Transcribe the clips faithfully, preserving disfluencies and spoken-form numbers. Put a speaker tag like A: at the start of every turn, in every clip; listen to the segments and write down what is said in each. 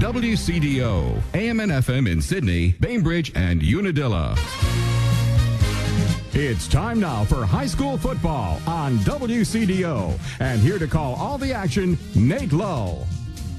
A: W C D O, A M and F M in Sydney, Bainbridge, and Unadilla.
B: It's time now for high school football on W C D O. And here to call all the action, Nate Lull.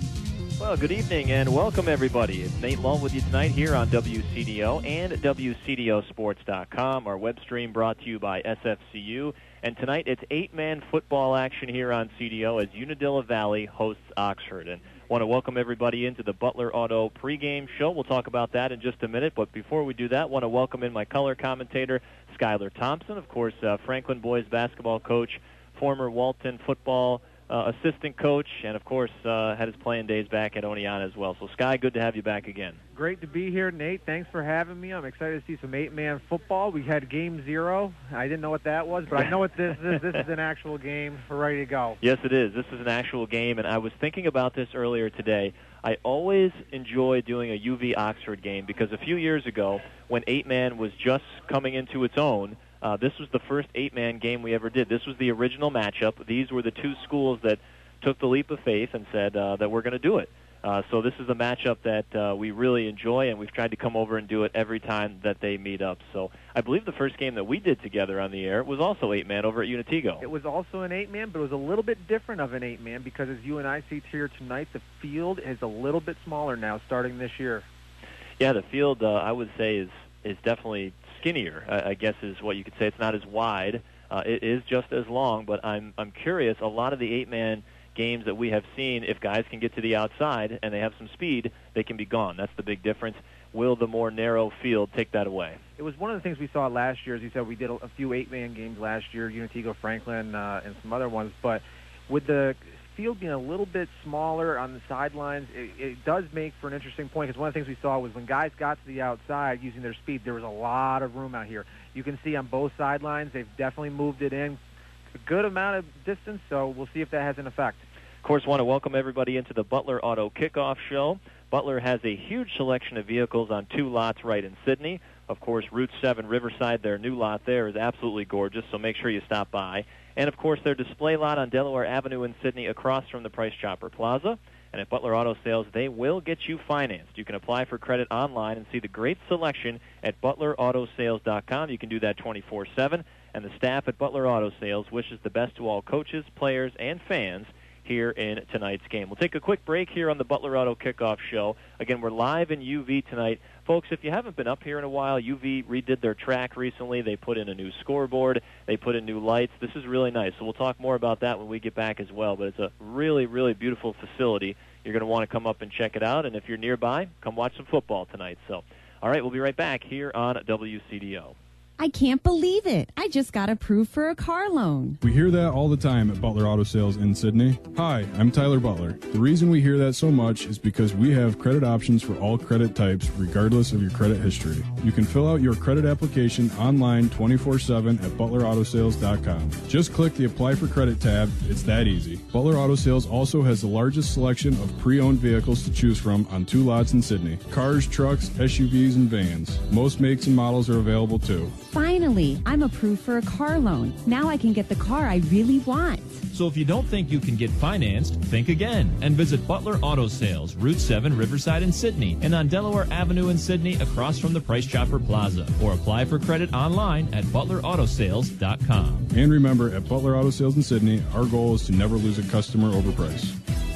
C: Well, good evening and welcome, everybody. It's Nate Lull with you tonight here on W C D O and W C D O sports dot com. Our web stream brought to you by S F C U. And tonight it's eight-man football action here on C D O as Unadilla Valley hosts Oxford. And I want to welcome everybody into the Butler Auto pregame show. We'll talk about that in just a minute. But before we do that, I want to welcome in my color commentator, Skylar Thompson, of course, uh, Franklin boys basketball coach, former Walton football uh, assistant coach, and, of course, uh, had his playing days back at Oneonta as well. So, Sky, good to have you back again.
D: Great to be here, Nate. Thanks for having me. I'm excited to see some eight-man football. We had game zero. I didn't know what that was, but I know what this is. This is an actual game. We're ready to go.
C: Yes, it is. This is an actual game, and I was thinking about this earlier today. I always enjoy doing a U V Oxford game because a few years ago, when eight-man was just coming into its own, uh, this was the first eight-man game we ever did. This was the original matchup. These were the two schools that took the leap of faith and said uh, that we're going to do it. Uh, so this is a matchup that uh, we really enjoy, and we've tried to come over and do it every time that they meet up. So I believe the first game that we did together on the air was also eight-man over at Unatigo.
D: It was also an eight-man, but it was a little bit different of an eight-man because as you and I see here tonight, the field is a little bit smaller now starting this year.
C: Yeah, the field, uh, I would say, is is definitely skinnier, I, I guess is what you could say. It's not as wide. Uh, it is just as long, but I'm I'm curious. A lot of the eight-man games that we have seen, if guys can get to the outside and they have some speed, they can be gone. That's the big difference. Will the more narrow field take that away?
D: It was one of the things we saw last year. As you said, we did a, a few eight-man games last year, Unatigo, Franklin, uh, and some other ones. But with the field being a little bit smaller on the sidelines, it, it does make for an interesting point because one of the things we saw was when guys got to the outside using their speed, there was a lot of room out here. You can see on both sidelines, they've definitely moved it in a good amount of distance, so we'll see if that has an effect.
C: Of course, want to welcome everybody into the Butler Auto Kickoff Show. Butler has a huge selection of vehicles on two lots right in Sydney. Of course, Route seven Riverside, their new lot there is absolutely gorgeous, so make sure you stop by. And, of course, their display lot on Delaware Avenue in Sydney across from the Price Chopper Plaza. And at Butler Auto Sales, they will get you financed. You can apply for credit online and see the great selection at butler auto sales dot com. You can do that twenty-four seven. And the staff at Butler Auto Sales wishes the best to all coaches, players, and fans here in tonight's game. We'll take a quick break here on the Butler Auto Kickoff Show. Again, we're live in U V tonight. Folks, if you haven't been up here in a while, U V redid their track recently. They put in a new scoreboard. They put in new lights. This is really nice. So we'll talk more about that when we get back as well. But it's a really, really beautiful facility. You're going to want to come up and check it out. And if you're nearby, come watch some football tonight. So, all right, we'll be right back here on W C D O.
E: I can't believe it. I just got approved for a car loan.
F: We hear that all the time at Butler Auto Sales in Sydney. Hi, I'm Tyler Butler. The reason we hear that so much is because we have credit options for all credit types, regardless of your credit history. You can fill out your credit application online twenty-four seven at butler auto sales dot com. Just click the Apply for Credit tab. It's that easy. Butler Auto Sales also has the largest selection of pre-owned vehicles to choose from on two lots in Sydney. Cars, trucks, S U Vs, and vans. Most makes and models are available too.
E: Finally, I'm approved for a car loan. Now I can get the car I really want.
G: So if you don't think you can get financed, think again and visit Butler Auto Sales, Route seven Riverside in Sydney, and on Delaware Avenue in Sydney across from the Price Chopper Plaza, or apply for credit online at butler auto sales dot com.
F: And remember, at Butler Auto Sales in Sydney, our goal is to never lose a customer over price.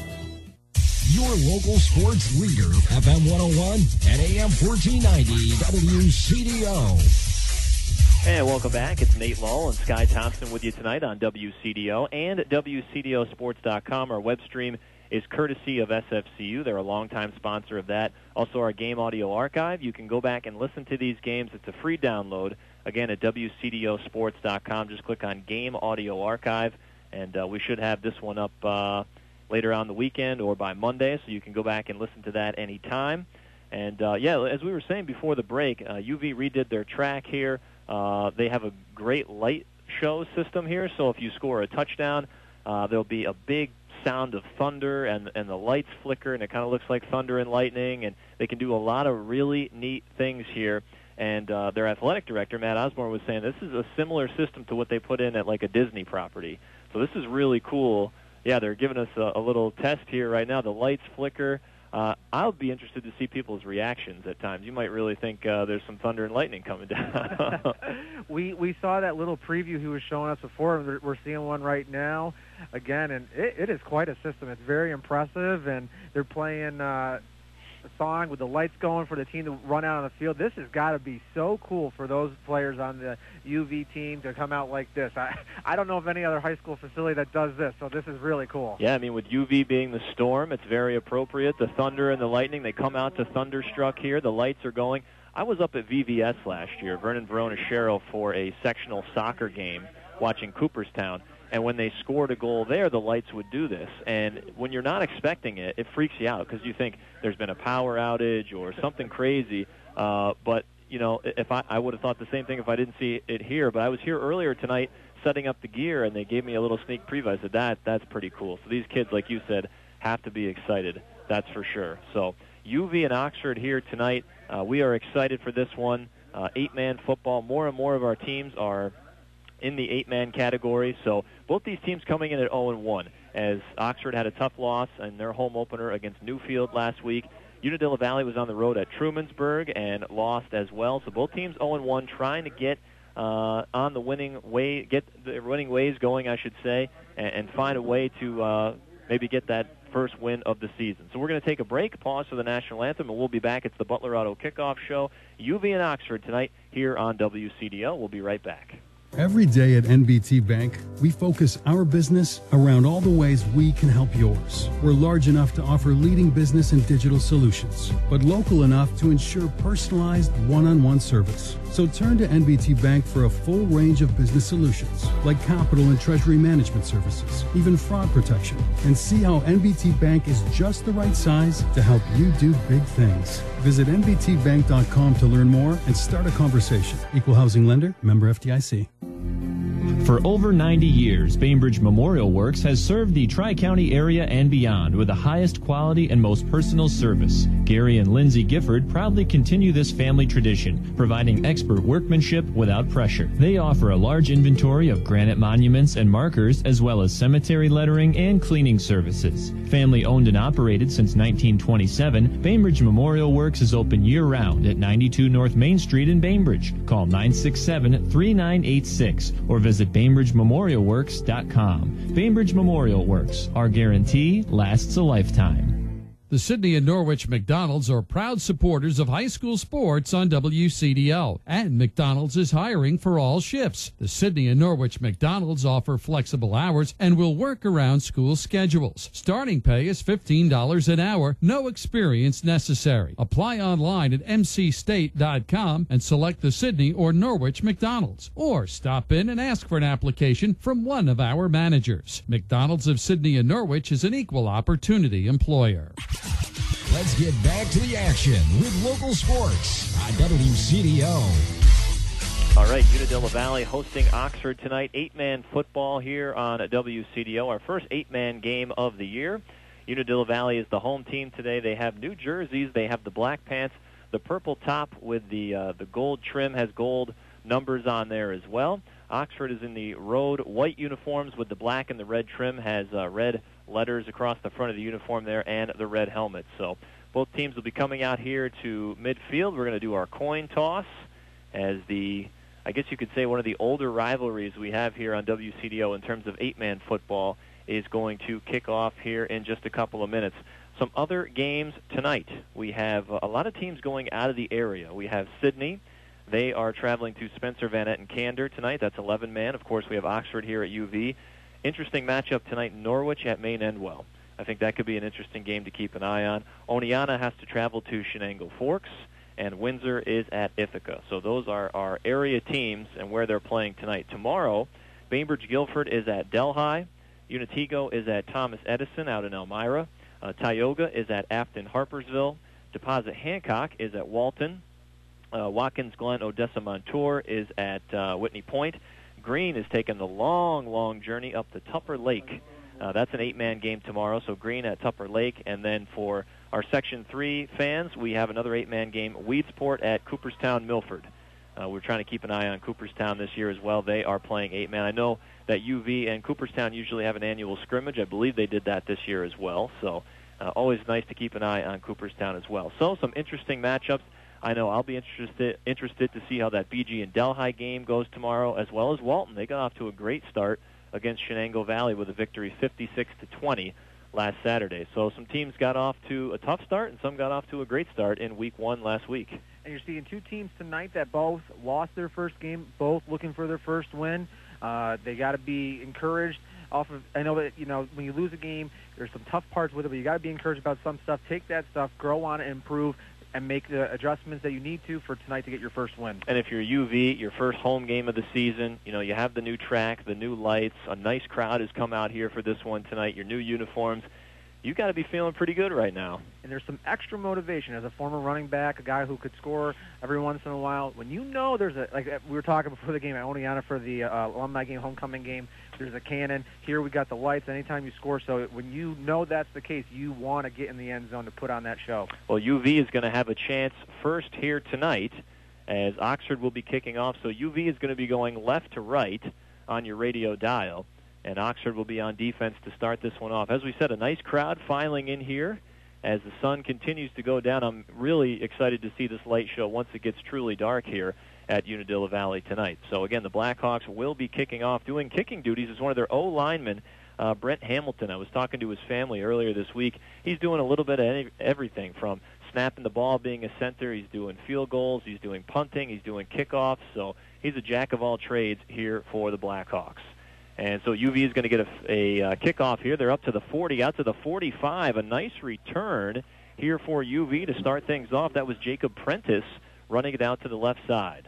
H: Your local sports leader, F M one oh one and A M fourteen ninety W C D O.
C: And welcome back. It's Nate Lull and Sky Thompson with you tonight on W C D O and W C D O sports dot com. Our web stream is courtesy of S F C U. They're a longtime sponsor of that. Also, our game audio archive. You can go back and listen to these games. It's a free download. Again, at W C D O sports dot com. Just click on Game Audio Archive, and uh, we should have this one up uh, later on the weekend or by Monday, so you can go back and listen to that anytime. And, uh, yeah, as we were saying before the break, uh, U V redid their track here. Uh, they have a great light show system here, so if you score a touchdown, uh, there'll be a big sound of thunder, and and the lights flicker, and it kind of looks like thunder and lightning, and they can do a lot of really neat things here. And uh, their athletic director, Matt Osborne, was saying this is a similar system to what they put in at like a Disney property. So this is really cool. Yeah, they're giving us a, a little test here right now. The lights flicker. uh, I'll be interested to see people's reactions at times. You might really think uh, there's some thunder and lightning coming down.
D: we we saw that little preview he was showing us before. and We're seeing one right now again, and it, it is quite a system. It's very impressive, and they're playing uh, a song with the lights going for the team to run out on the field. This has got to be so cool for those players on the U V team to come out like this. I, I don't know of any other high school facility that does this, so this is really cool.
C: Yeah, I mean, with U V being the storm, it's very appropriate. The thunder and the lightning, they come out to Thunderstruck here. The lights are going. I was up at V V S last year, Vernon Verona Shero, for a sectional soccer game watching Cooperstown. And when they scored a goal there, the lights would do this. And when you're not expecting it, it freaks you out because you think there's been a power outage or something crazy. Uh, but, you know, if I, I would have thought the same thing if I didn't see it here. But I was here earlier tonight setting up the gear, and they gave me a little sneak preview. I said, that, that's pretty cool. So these kids, like you said, have to be excited. That's for sure. So U V and Oxford here tonight. Uh, we are excited for this one. Uh, eight-man football. More and more of our teams are in the eight-man category. So both these teams coming in at oh and one, as Oxford had a tough loss in their home opener against Newfield last week. Unadilla Valley was on the road at Trumansburg and lost as well. So both teams oh and one, trying to get uh, on the winning way, get the winning ways going, I should say, and, and find a way to uh, maybe get that first win of the season. So we're going to take a break, pause for the national anthem, and we'll be back. It's the Butler Auto Kickoff Show, U V and Oxford tonight here on W C D O. We'll be right back.
I: Every day at N B T Bank, we focus our business around all the ways we can help yours. We're large enough to offer leading business and digital solutions, but local enough to ensure personalized one-on-one service. So turn to N B T Bank for a full range of business solutions, like capital and treasury management services, even fraud protection, and see how N B T Bank is just the right size to help you do big things. Visit N B T bank dot com to learn more and start a conversation. Equal housing lender, member F D I C.
G: For over ninety years, Bainbridge Memorial Works has served the Tri-County area and beyond with the highest quality and most personal service. Gary and Lindsay Gifford proudly continue this family tradition, providing expert workmanship without pressure. They offer a large inventory of granite monuments and markers, as well as cemetery lettering and cleaning services. Family owned and operated since nineteen twenty-seven, Bainbridge Memorial Works is open year-round at ninety-two North Main Street in Bainbridge. Call nine six seven, three nine eight six or visit Bainbridge Memorial Works dot com. Bainbridge Memorial Works, our guarantee lasts a lifetime.
J: The Sydney and Norwich McDonald's are proud supporters of high school sports on W C D O, and McDonald's is hiring for all shifts. The Sydney and Norwich McDonald's offer flexible hours and will work around school schedules. Starting pay is fifteen dollars an hour, no experience necessary. Apply online at m c state dot com and select the Sydney or Norwich McDonald's, or stop in and ask for an application from one of our managers. McDonald's of Sydney and Norwich is an equal opportunity employer.
H: Let's get back to the action with local sports on W C D O.
C: All right, Unadilla Valley hosting Oxford tonight. Eight-man football here on W C D O, our first eight-man game of the year. Unadilla Valley is the home team today. They have new jerseys. They have the black pants. The purple top with the uh, the gold trim has gold numbers on there as well. Oxford is in the road white uniforms with the black and the red trim, has uh, red letters across the front of the uniform there, and the red helmets. So both teams will be coming out here to midfield. We're going to do our coin toss as the, I guess you could say, one of the older rivalries we have here on W C D O in terms of eight-man football is going to kick off here in just a couple of minutes. Some other games tonight. We have a lot of teams going out of the area. We have Sydney. They are traveling to Spencer, Van Etten, Candor tonight. That's eleven man. Of course, we have Oxford here at U V. Interesting matchup tonight, Norwich at Maine Endwell. I think that could be an interesting game to keep an eye on. Oneonta has to travel to Shenango Forks, and Windsor is at Ithaca. So those are our area teams and where they're playing tonight. Tomorrow, Bainbridge Guilford is at Delhi. Unatigo is at Thomas Edison out in Elmira. Uh, Tioga is at Afton Harpersville. Deposit Hancock is at Walton. Uh, Watkins Glen Odessa Montour is at uh, Whitney Point. Green is taking the long, long journey up to Tupper Lake. Uh, that's an eight-man game tomorrow, so Green at Tupper Lake. And then for our Section three fans, we have another eight-man game, Weedsport at Cooperstown Milford. Uh, we're trying to keep an eye on Cooperstown this year as well. They are playing eight-man. I know that U V and Cooperstown usually have an annual scrimmage. I believe they did that this year as well. So Uh, always nice to keep an eye on Cooperstown as well. So some interesting matchups. I know I'll be interested interested to see how that B G and Delhi game goes tomorrow, as well as Walton. They got off to a great start against Shenango Valley with a victory fifty-six to twenty last Saturday. So some teams got off to a tough start, and some got off to a great start in week one last week.
D: And you're seeing two teams tonight that both lost their first game, both looking for their first win. Uh, they got to be encouraged. Off of, I know that, you know, when you lose a game, there's some tough parts with it, but you got to be encouraged about some stuff. Take that stuff, grow on it, improve, and make the adjustments that you need to for tonight to get your first win.
C: And if you're U V, your first home game of the season, you know, you have the new track, the new lights, a nice crowd has come out here for this one tonight, your new uniforms. You got to be feeling pretty good right now.
D: And there's some extra motivation as a former running back, a guy who could score every once in a while. When you know there's a, like we were talking before the game at Oneonta for the uh, alumni game, homecoming game, there's a cannon. Here we got the lights anytime you score. So when you know that's the case, you want to get in the end zone to put on that show.
C: Well, U V is going to have a chance first here tonight as Oxford will be kicking off. So U V is going to be going left to right on your radio dial. And Oxford will be on defense to start this one off. As we said, a nice crowd filing in here as the sun continues to go down. I'm really excited to see this light show once it gets truly dark here at Unadilla Valley tonight. So, again, the Blackhawks will be kicking off. Doing kicking duties is one of their O-linemen, uh, Brent Hamilton. I was talking to his family earlier this week. He's doing a little bit of any, everything from snapping the ball, being a center. He's doing field goals. He's doing punting. He's doing kickoffs. So he's a jack of all trades here for the Blackhawks. And so U V is going to get a, a uh, kickoff here. They're up to the forty, out to the forty-five. A nice return here for U V to start things off. That was Jacob Prentice running it out to the left side.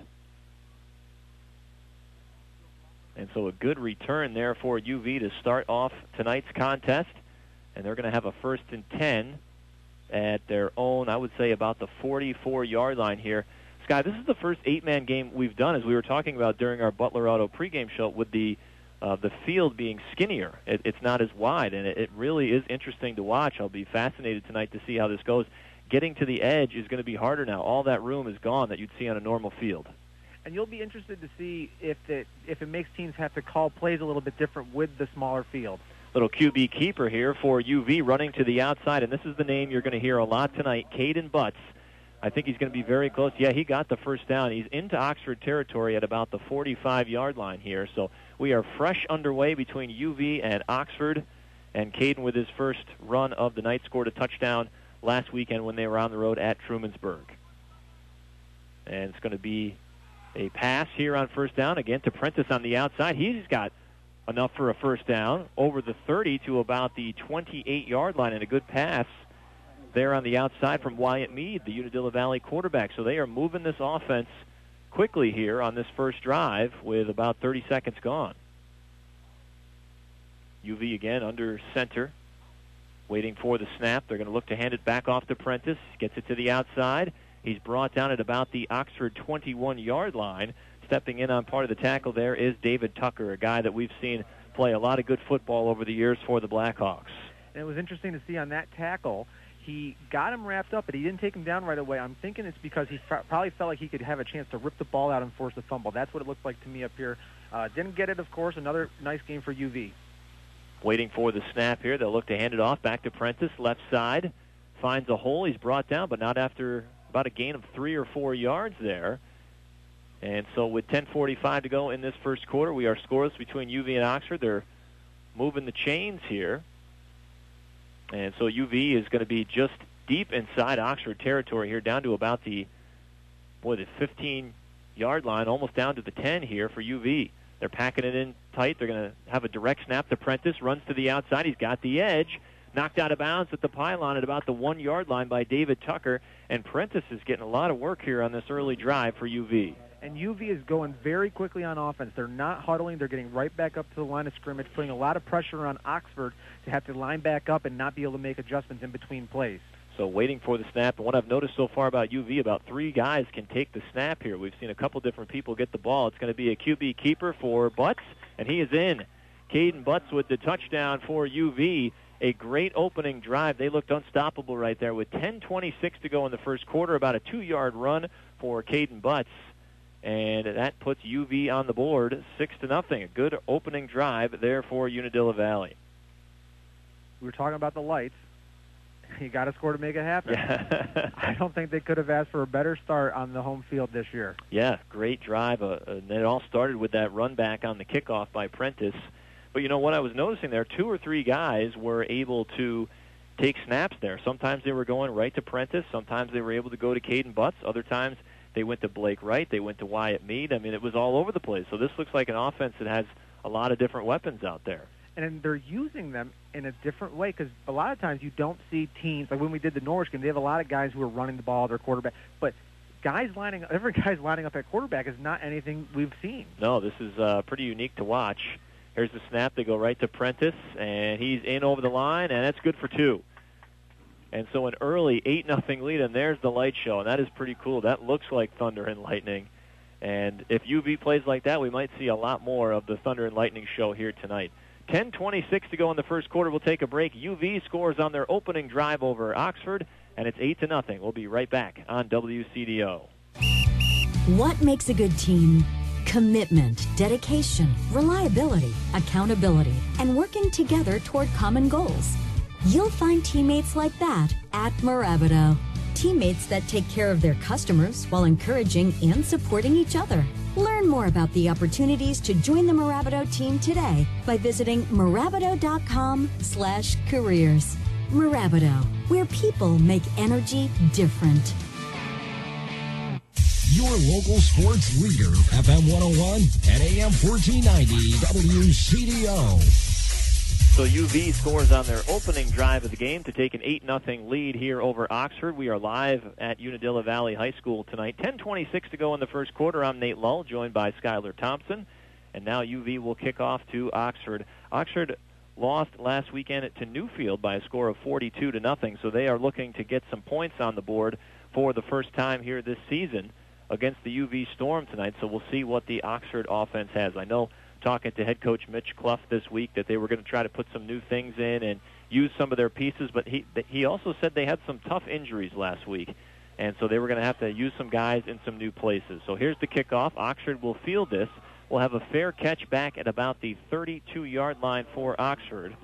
C: And so a good return there for U V to start off tonight's contest. And they're going to have a first and ten at their own, I would say, about the forty-four-yard line here. Sky, this is the first eight-man game we've done, as we were talking about during our Butler Auto pregame show, with the Uh, the field being skinnier. It, it's not as wide, and it, it really is interesting to watch. I'll be fascinated tonight to see how this goes. Getting to the edge is going to be harder now. All that room is gone that you'd see on a normal field.
D: And you'll be interested to see if it, if it makes teams have to call plays a little bit different with the smaller field.
C: Little Q B keeper here for U V running to the outside, and this is the name you're going to hear a lot tonight, Caden Butts. I think he's going to be very close. Yeah, he got the first down. He's into Oxford territory at about the forty-five-yard line here. So we are fresh underway between U V and Oxford. And Caden, with his first run of the night, scored a touchdown last weekend when they were on the road at Trumansburg. And it's going to be a pass here on first down, again to Prentice on the outside. He's got enough for a first down over the thirty to about the twenty-eight-yard line, and a good pass there on the outside from Wyatt Mead, the Unadilla Valley quarterback. So they are moving this offense quickly here on this first drive with about thirty seconds gone. U V again under center, waiting for the snap. They're going to look to hand it back off to Prentice. Gets it to the outside. He's brought down at about the Oxford twenty-one-yard line. Stepping in on part of the tackle there is David Tucker, a guy that we've seen play a lot of good football over the years for the Blackhawks.
D: And it was interesting to see on that tackle, he got him wrapped up, but he didn't take him down right away. I'm thinking it's because he f- probably felt like he could have a chance to rip the ball out and force a fumble. That's what it looked like to me up here. Uh, didn't get it, of course. Another nice game for U V.
C: Waiting for the snap here. They'll look to hand it off back to Prentice, left side. Finds a hole. He's brought down, but not after about a gain of three or four yards there. And so with ten forty-five to go in this first quarter, we are scoreless between U V and Oxford. They're moving the chains here. And so U V is going to be just deep inside Oxford territory here, down to about the, boy, the fifteen-yard line, almost down to the ten here for U V. They're packing it in tight. They're going to have a direct snap to Prentice. Runs to the outside. He's got the edge. Knocked out of bounds at the pylon at about the one-yard line by David Tucker. And Prentice is getting a lot of work here on this early drive for U V.
D: And U V is going very quickly on offense. They're not huddling. They're getting right back up to the line of scrimmage, putting a lot of pressure on Oxford to have to line back up and not be able to make adjustments in between plays.
C: So waiting for the snap. And what I've noticed so far about U V, about three guys can take the snap here. We've seen a couple different people get the ball. It's going to be a Q B keeper for Butts, and he is in. Caden Butts with the touchdown for U V. A great opening drive. They looked unstoppable right there with ten twenty-six to go in the first quarter, about a two-yard run for Caden Butts. And that puts U V on the board, six to nothing. A good opening drive there for Unadilla Valley.
D: We were talking about the lights. you got to score to make it happen.
C: Yeah.
D: I don't think they could have asked for a better start on the home field this year.
C: Yeah, great drive. Uh, and it all started with that run back on the kickoff by Prentice. But you know what I was noticing there, two or three guys were able to take snaps there. Sometimes they were going right to Prentice. Sometimes they were able to go to Caden Butts. Other times they went to Blake Wright. They went to Wyatt Mead. I mean, it was all over the place. So this looks like an offense that has a lot of different weapons out there.
D: And they're using them in a different way because a lot of times you don't see teams, like when we did the Norwich game, they have a lot of guys who are running the ball, their quarterback. But guys lining, every guy's lining up at quarterback is not anything we've seen.
C: No, this is uh, pretty unique to watch. Here's the snap. They go right to Prentice, and he's in over the line, and that's good for two. And so an early eight nothing lead, and there's the light show, and that is pretty cool. That looks like thunder and lightning. And if U V plays like that, we might see a lot more of the thunder and lightning show here tonight. ten twenty-six to go in the first quarter. We'll take a break. U V scores on their opening drive over Oxford, and it's eight to nothing. We'll be right back on W C D O.
K: What makes a good team? Commitment, dedication, reliability, accountability, and working together toward common goals. You'll find teammates like that at Mirabito. Teammates that take care of their customers while encouraging and supporting each other. Learn more about the opportunities to join the Mirabito team today by visiting Mirabito.com slash careers. Mirabito, where people make energy different.
H: Your local sports leader, F M one oh one and A M fourteen ninety W C D O.
C: So U V scores on their opening drive of the game to take an eight nothing lead here over Oxford. We are live at Unadilla Valley High School tonight. ten twenty-six to go in the first quarter. I'm Nate Lull, joined by Skylar Thompson. And now U V will kick off to Oxford. Oxford lost last weekend to Newfield by a score of forty-two to nothing, so they are looking to get some points on the board for the first time here this season against the U V Storm tonight. So we'll see what the Oxford offense has. I know, talking to head coach Mitch Clough this week, that they were going to try to put some new things in and use some of their pieces, but he he also said they had some tough injuries last week, and so they were going to have to use some guys in some new places. So here's the kickoff. Oxford will field this. We'll have a fair catch back at about the thirty-two-yard line for Oxford,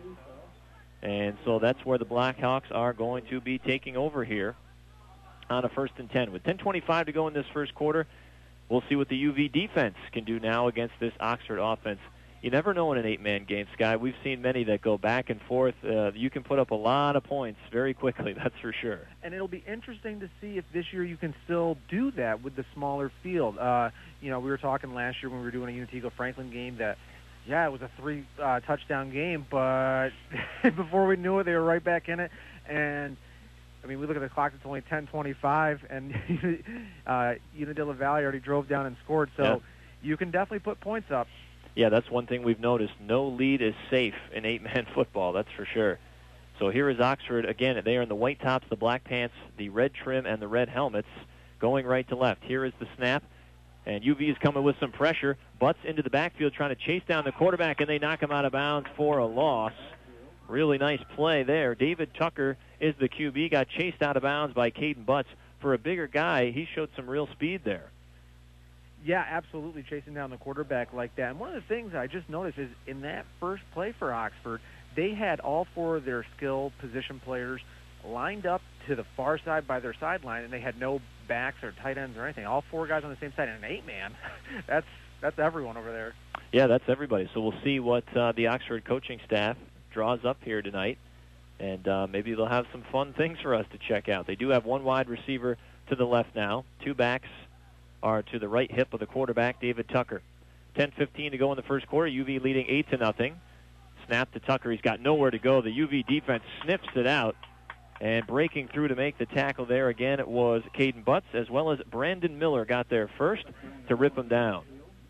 C: and so that's where the Blackhawks are going to be taking over here on a first and ten. With ten twenty-five to go in this first quarter, we'll see what the U V defense can do now against this Oxford offense. You never know in an eight-man game, Sky. We've seen many that go back and forth. Uh, you can put up a lot of points very quickly, that's for sure.
D: And it'll be interesting to see if this year you can still do that with the smaller field. Uh, you know, we were talking last year when we were doing a Unatego-Franklin game that, yeah, it was a three-touchdown uh, game, but before we knew it, they were right back in it. And I mean, we look at the clock, it's only ten twenty-five, and uh, Unadilla Valley already drove down and scored, so yeah. You can definitely put points up.
C: Yeah, that's one thing we've noticed. No lead is safe in eight-man football, that's for sure. So here is Oxford. Again, they are in the white tops, the black pants, the red trim, and the red helmets, going right to left. Here is the snap, and U V is coming with some pressure. Butts into the backfield trying to chase down the quarterback, and they knock him out of bounds for a loss. Really nice play there. David Tucker is the Q B, got chased out of bounds by Caden Butts. For a bigger guy, he showed some real speed there.
D: Yeah, absolutely, chasing down the quarterback like that. And one of the things I just noticed is in that first play for Oxford, they had all four of their skill position players lined up to the far side by their sideline, and they had no backs or tight ends or anything. All four guys on the same side. And an eight-man, that's that's everyone over there.
C: Yeah, that's everybody. So we'll see what uh, the Oxford coaching staff draws up here tonight, and uh, maybe they'll have some fun things for us to check out. They do have one wide receiver to the left now. Two backs are to the right hip of the quarterback, David Tucker. ten fifteen to go in the first quarter. U V leading eight to nothing. Snap to Tucker. He's got nowhere to go. The U V defense sniffs it out, and breaking through to make the tackle there again, it was Caden Butts, as well as Brandon Miller got there first to rip him down.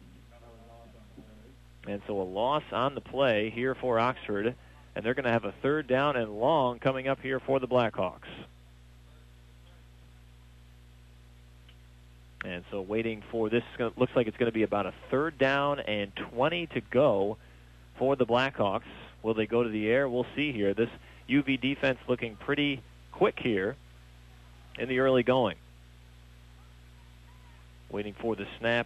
C: And so a loss on the play here for Oxford, and they're going to have a third down and long coming up here for the Blackhawks. And so waiting for this, looks like it's going to be about a third down and twenty to go for the Blackhawks. Will they go to the air? We'll see here. This U V defense looking pretty quick here in the early going. Waiting for the snap.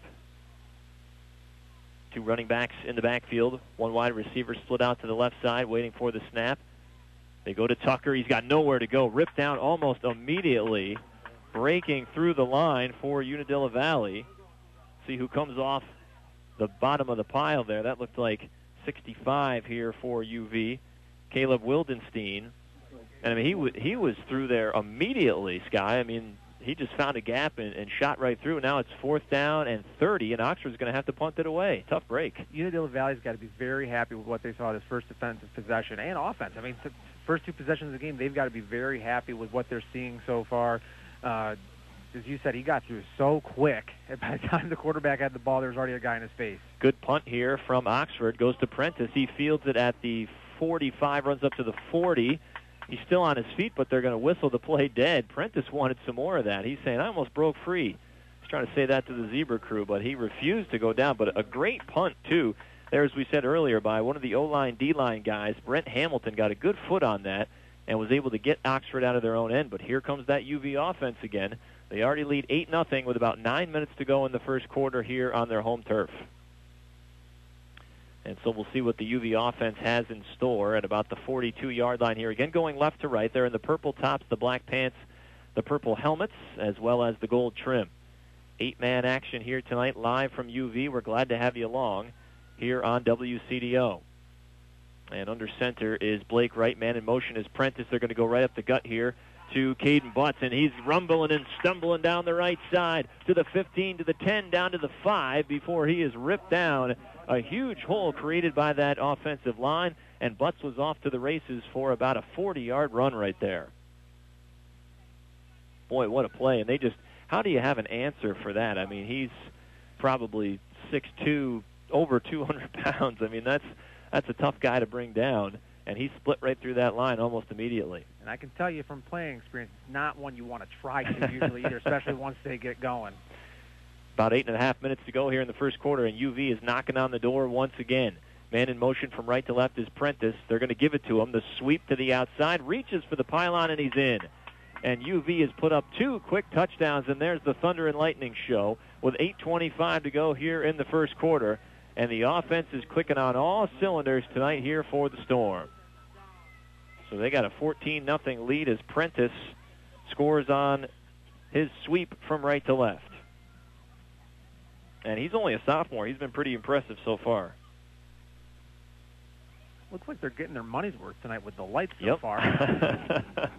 C: Two running backs in the backfield. One wide receiver split out to the left side, waiting for the snap. They go to Tucker. He's got nowhere to go. Ripped down almost immediately. Breaking through the line for Unadilla Valley. See who comes off the bottom of the pile there. That looked like sixty-five here for U V. Caleb Wildenstein. And I mean, he, w- he was through there immediately, Sky. I mean, he just found a gap and, and shot right through. Now it's fourth down and thirty, and Oxford's going to have to punt it away. Tough break.
D: Unadilla Valley's got to be very happy with what they saw this first defensive possession and offense. I mean, the first two possessions of the game, they've got to be very happy with what they're seeing so far. Uh, as you said, he got through so quick. And by the time the quarterback had the ball, there was already a guy in his face.
C: Good punt here from Oxford. Goes to Prentice. He fields it at the forty-five, runs up to the forty. He's still on his feet, but they're going to whistle the play dead. Prentice wanted some more of that. He's saying, I almost broke free. He's trying to say that to the Zebra crew, but he refused to go down. But a great punt, too. There, as we said earlier, by one of the O-line, D-line guys. Brent Hamilton got a good foot on that and was able to get Oxford out of their own end. But here comes that U V offense again. They already lead eight nothing with about nine minutes to go in the first quarter here on their home turf. And so we'll see what the U V offense has in store at about the forty-two-yard line here. Again, going left to right. They're in the purple tops, the black pants, the purple helmets, as well as the gold trim. Eight-man action here tonight live from U V. We're glad to have you along here on W C D O. And under center is Blake Wright. Man in motion is Prentice. They're going to go right up the gut here to Caden Butts, and he's rumbling and stumbling down the right side to the fifteen, to the ten, down to the five before he is ripped down. A huge hole created by that offensive line, and Butts was off to the races for about a forty-yard run right there. Boy, what a play. And they just, how do you have an answer for that? I mean, he's probably six two, over two hundred pounds. I mean, that's that's a tough guy to bring down, and he split right through that line almost immediately.
D: And I can tell you from playing experience, it's not one you want to try to usually either, especially once they get going.
C: About eight and a half minutes to go here in the first quarter, and U V is knocking on the door once again. Man in motion from right to left is Prentice. They're going to give it to him. The sweep to the outside, reaches for the pylon, and he's in. And U V has put up two quick touchdowns, and there's the Thunder and Lightning show with eight twenty-five to go here in the first quarter. And the offense is clicking on all cylinders tonight here for the Storm. So they got a fourteen nothing lead as Prentice scores on his sweep from right to left. And he's only a sophomore. He's been pretty impressive so far.
D: Looks like they're getting their money's worth tonight with the lights so
C: yep.
D: far.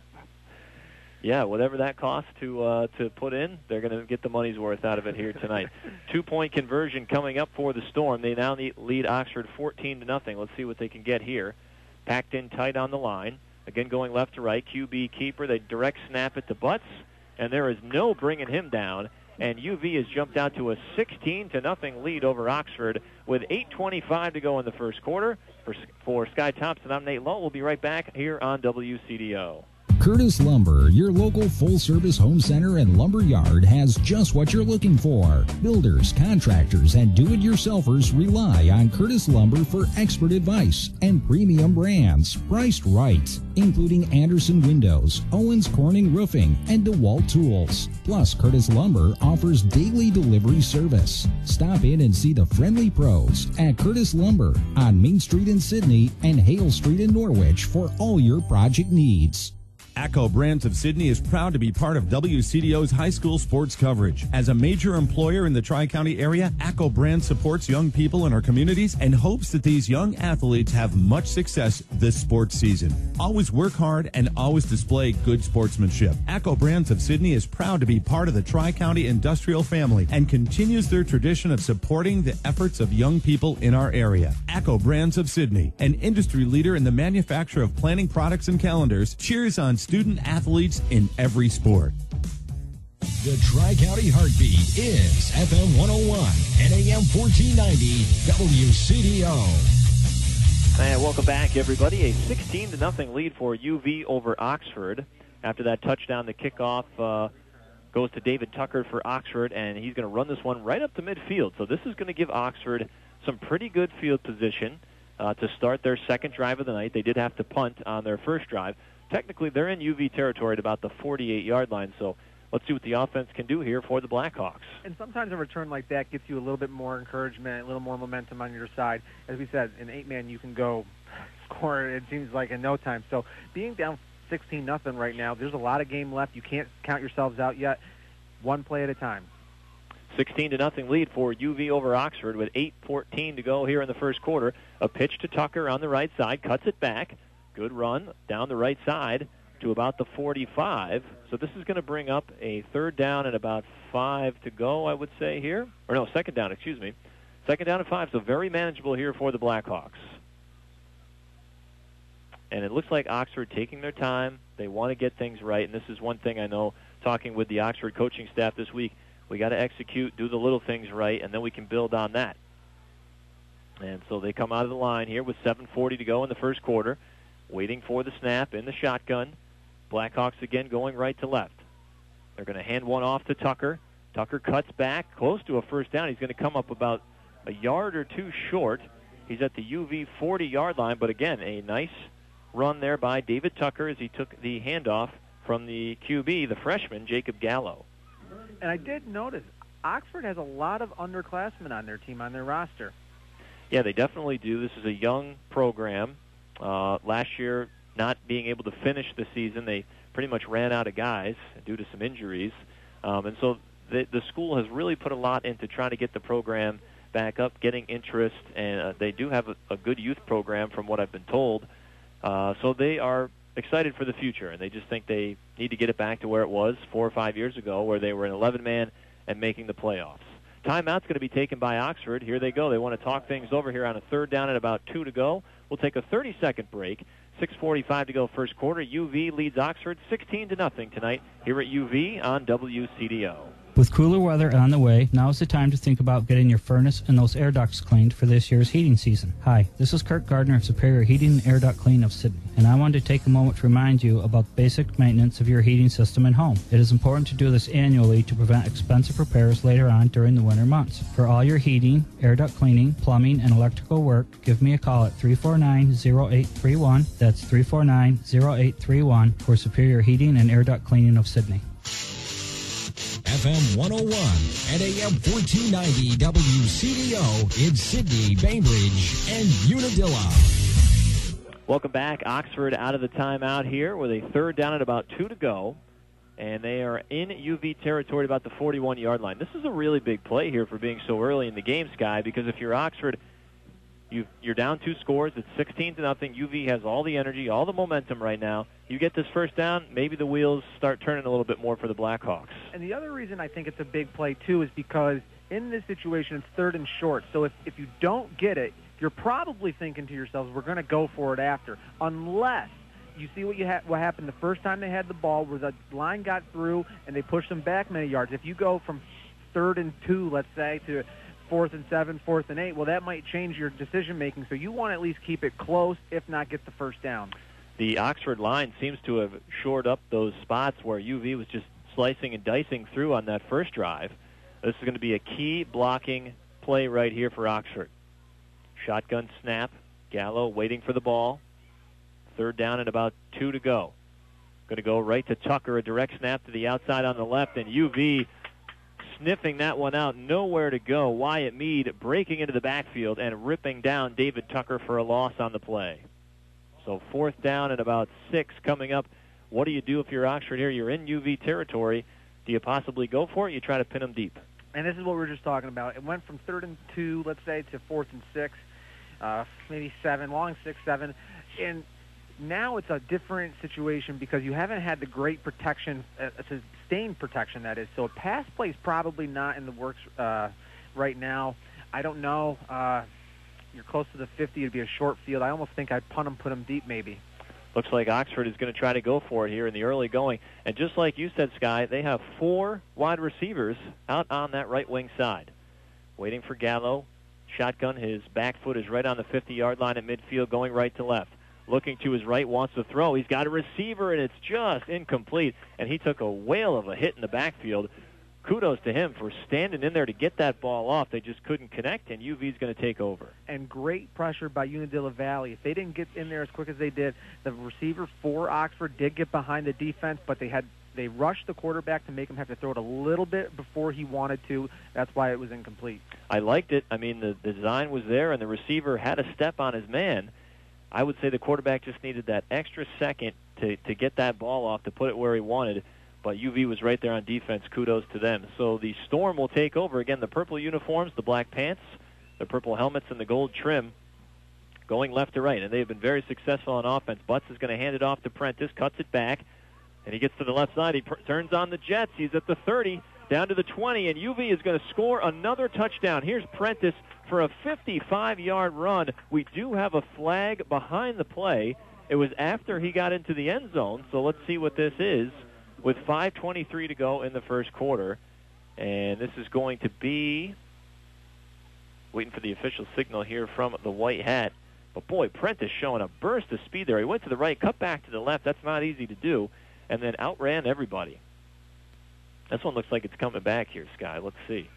C: Yeah, whatever that costs to uh, to put in, they're going to get the money's worth out of it here tonight. Two-point conversion coming up for the Storm. They now lead Oxford fourteen to nothing. Let's see what they can get here. Packed in tight on the line. Again, going left to right. Q B keeper. They direct snap it to Butts, and there is no bringing him down. And U V has jumped out to a sixteen to nothing lead over Oxford with eight twenty-five to go in the first quarter. For, for Sky Thompson, I'm Nate Lowe. We'll be right back here on W C D O.
H: Curtis Lumber, your local full-service home center and lumber yard, has just what you're looking for. Builders, contractors, and do-it-yourselfers rely on Curtis Lumber for expert advice and premium brands priced right, including Anderson Windows, Owens Corning Roofing, and DeWalt Tools. Plus, Curtis Lumber offers daily delivery service. Stop in and see the friendly pros at Curtis Lumber on Main Street in Sydney and Hale Street in Norwich for all your project needs.
L: ACCO Brands of Sydney is proud to be part of W C D O's high school sports coverage. As a major employer in the Tri-County area, ACCO Brands supports young people in our communities and hopes that these young athletes have much success this sports season. Always work hard and always display good sportsmanship. ACCO Brands of Sydney is proud to be part of the Tri-County industrial family and continues their tradition of supporting the efforts of young people in our area. ACCO Brands of Sydney, an industry leader in the manufacture of planning products and calendars, cheers on student athletes in every sport.
H: The Tri-County Heartbeat is F M one oh one and A M fourteen ninety W C D O.
C: And welcome back, everybody. A sixteen to nothing lead for U V over Oxford. After that touchdown, the kickoff uh, goes to David Tucker for Oxford, and he's going to run this one right up to midfield. So this is going to give Oxford some pretty good field position uh, to start their second drive of the night. They did have to punt on their first drive. Technically, they're in U V territory at about the forty-eight-yard line, so let's see what the offense can do here for the Blackhawks.
D: And sometimes a return like that gets you a little bit more encouragement, a little more momentum on your side. As we said, in eight-man, you can go score, it seems like, in no time. So being down sixteen nothing right now, there's a lot of game left. You can't count yourselves out yet. One play at a time.
C: sixteen to nothing lead for U V over Oxford with eight fourteen to go here in the first quarter. A pitch to Tucker on the right side, cuts it back. Good run down the right side to about the forty-five. So this is going to bring up a third down and about five to go, I would say here. Or no, second down, excuse me. Second down and five, so very manageable here for the Blackhawks. And it looks like Oxford taking their time. They want to get things right, and this is one thing I know talking with the Oxford coaching staff this week. We got to execute, do the little things right, and then we can build on that. And so they come out of the line here with seven forty to go in the first quarter, waiting for the snap in the shotgun. Blackhawks again going right to left. They're going to hand one off to Tucker. Tucker cuts back close to a first down. He's going to come up about a yard or two short. He's at the U V forty-yard line, but again, a nice run there by David Tucker as he took the handoff from the Q B, the freshman, Jacob Gallo.
D: And I did notice Oxford has a lot of underclassmen on their team, on their roster.
C: Yeah, they definitely do. This is a young program. Uh, last year, not being able to finish the season, they pretty much ran out of guys due to some injuries. Um, and so the, the school has really put a lot into trying to get the program back up, getting interest, and uh, they do have a, a good youth program from what I've been told. Uh, so they are excited for the future, and they just think they need to get it back to where it was four or five years ago, where they were an eleven-man and making the playoffs. Timeout's going to be taken by Oxford. Here they go. They want to talk things over here on a third down and about two to go. We'll take a thirty-second break. six forty-five to go first quarter. U V leads Oxford sixteen to nothing tonight here at U V on W C D O.
M: With cooler weather on the way, now is the time to think about getting your furnace and those air ducts cleaned for this year's heating season. Hi, this is Kirk Gardner of Superior Heating and Air Duct Clean of Sydney, and I wanted to take a moment to remind you about basic maintenance of your heating system and home. It is important to do this annually to prevent expensive repairs later on during the winter months. For all your heating, air duct cleaning, plumbing, and electrical work, give me a call at three four nine, zero eight three one. That's three four nine, zero eight three one for Superior Heating and Air Duct Cleaning of Sydney.
H: F M one oh one and A M fourteen ninety W C D O in Sydney, Bainbridge, and Unadilla.
C: Welcome back. Oxford out of the timeout here with a third down and about two to go. And they are in U V territory about the forty-one-yard line. This is a really big play here for being so early in the game, Sky, because if you're Oxford, you've, you're down two scores. It's sixteen to nothing. U V has all the energy, all the momentum right now. You get this first down, maybe the wheels start turning a little bit more for the Blackhawks.
D: And the other reason I think it's a big play, too, is because in this situation it's third and short. So if, if you don't get it, you're probably thinking to yourselves, we're going to go for it after, unless you see what you ha- what happened the first time they had the ball, where the line got through and they pushed them back many yards. If you go from third and two, let's say, to fourth and seven, fourth and eight, well, that might change your decision-making. So you want to at least keep it close, if not get the first down.
C: The Oxford line seems to have shored up those spots where U V was just slicing and dicing through on that first drive. This is going to be a key blocking play right here for Oxford. Shotgun snap. Gallo waiting for the ball. Third down and about two to go. Going to go right to Tucker, a direct snap to the outside on the left, and U V sniffing that one out, nowhere to go. Wyatt Mead breaking into the backfield and ripping down David Tucker for a loss on the play. So fourth down and about six coming up. What do you do if you're Oxford here? You're in U V territory. Do you possibly go for it? You try to pin them deep.
D: And this is what we were just talking about. It went from third and two, let's say, to fourth and six, uh, maybe seven, long six, seven. And now it's a different situation because you haven't had the great protection, uh, sustained protection, that is. So a pass play is probably not in the works uh, right now. I don't know. Uh, you're close to the fifty. It'd be a short field. I almost think I'd punt them, put them deep maybe.
C: Looks like Oxford is going to try to go for it here in the early going. And just like you said, Sky, they have four wide receivers out on that right wing side. Waiting for Gallo. Shotgun. His back foot is right on the fifty-yard line at midfield, going right to left. Looking to his right, wants to throw. He's got a receiver, and it's just incomplete. And he took a whale of a hit in the backfield. Kudos to him for standing in there to get that ball off. They just couldn't connect, and U V's going to take over.
D: And great pressure by Unadilla Valley. If they didn't get in there as quick as they did, the receiver for Oxford did get behind the defense, but they had they rushed the quarterback to make him have to throw it a little bit before he wanted to. That's why it was incomplete.
C: I liked it. I mean, the, the design was there, and the receiver had a step on his man. I would say the quarterback just needed that extra second to, to get that ball off, to put it where he wanted. But U V was right there on defense. Kudos to them. So the Storm will take over. Again, the purple uniforms, the black pants, the purple helmets, and the gold trim going left to right. And they've been very successful on offense. Butts is going to hand it off to Prentice, cuts it back, and he gets to the left side. He pr- turns on the Jets. He's at the thirty, down to the twenty, and U V is going to score another touchdown. Here's Prentice for a fifty-five-yard run. We do have a flag behind the play. It was after he got into the end zone, so let's see what this is with five twenty-three to go in the first quarter. And this is going to be, waiting for the official signal here from the white hat. But, boy, Prentice showing a burst of speed there. He went to the right, cut back to the left. That's not easy to do. And then outran everybody. This one looks like it's coming back here, Sky. Let's see.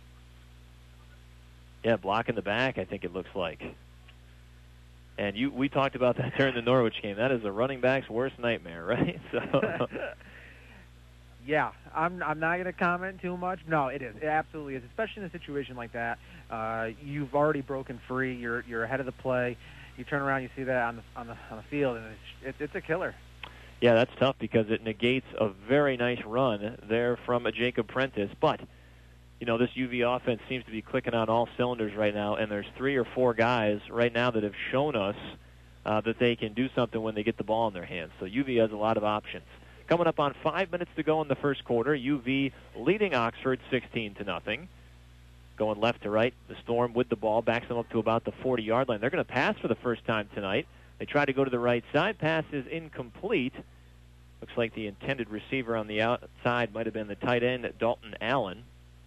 C: Yeah, blocking the back, I think it looks like. And you, we talked about that during the Norwich game. That is a running back's worst nightmare, right? So,
D: yeah, I'm I'm not going to comment too much. No, it is. It absolutely is, especially in a situation like that. Uh, you've already broken free. You're you're ahead of the play. You turn around, you see that on the on the on the field, and it's it's, it's a killer.
C: Yeah, that's tough because it negates a very nice run there from a Jacob Prentice. But, you know, this U V offense seems to be clicking on all cylinders right now, and there's three or four guys right now that have shown us uh, that they can do something when they get the ball in their hands. So U V has a lot of options. Coming up on five minutes to go in the first quarter, U V leading Oxford sixteen to nothing. Going left to right, the Storm with the ball backs them up to about the forty-yard line. They're going to pass for the first time tonight. They try to go to the right side. Pass is incomplete. Looks like the intended receiver on the outside might have been the tight end, Dalton Allen.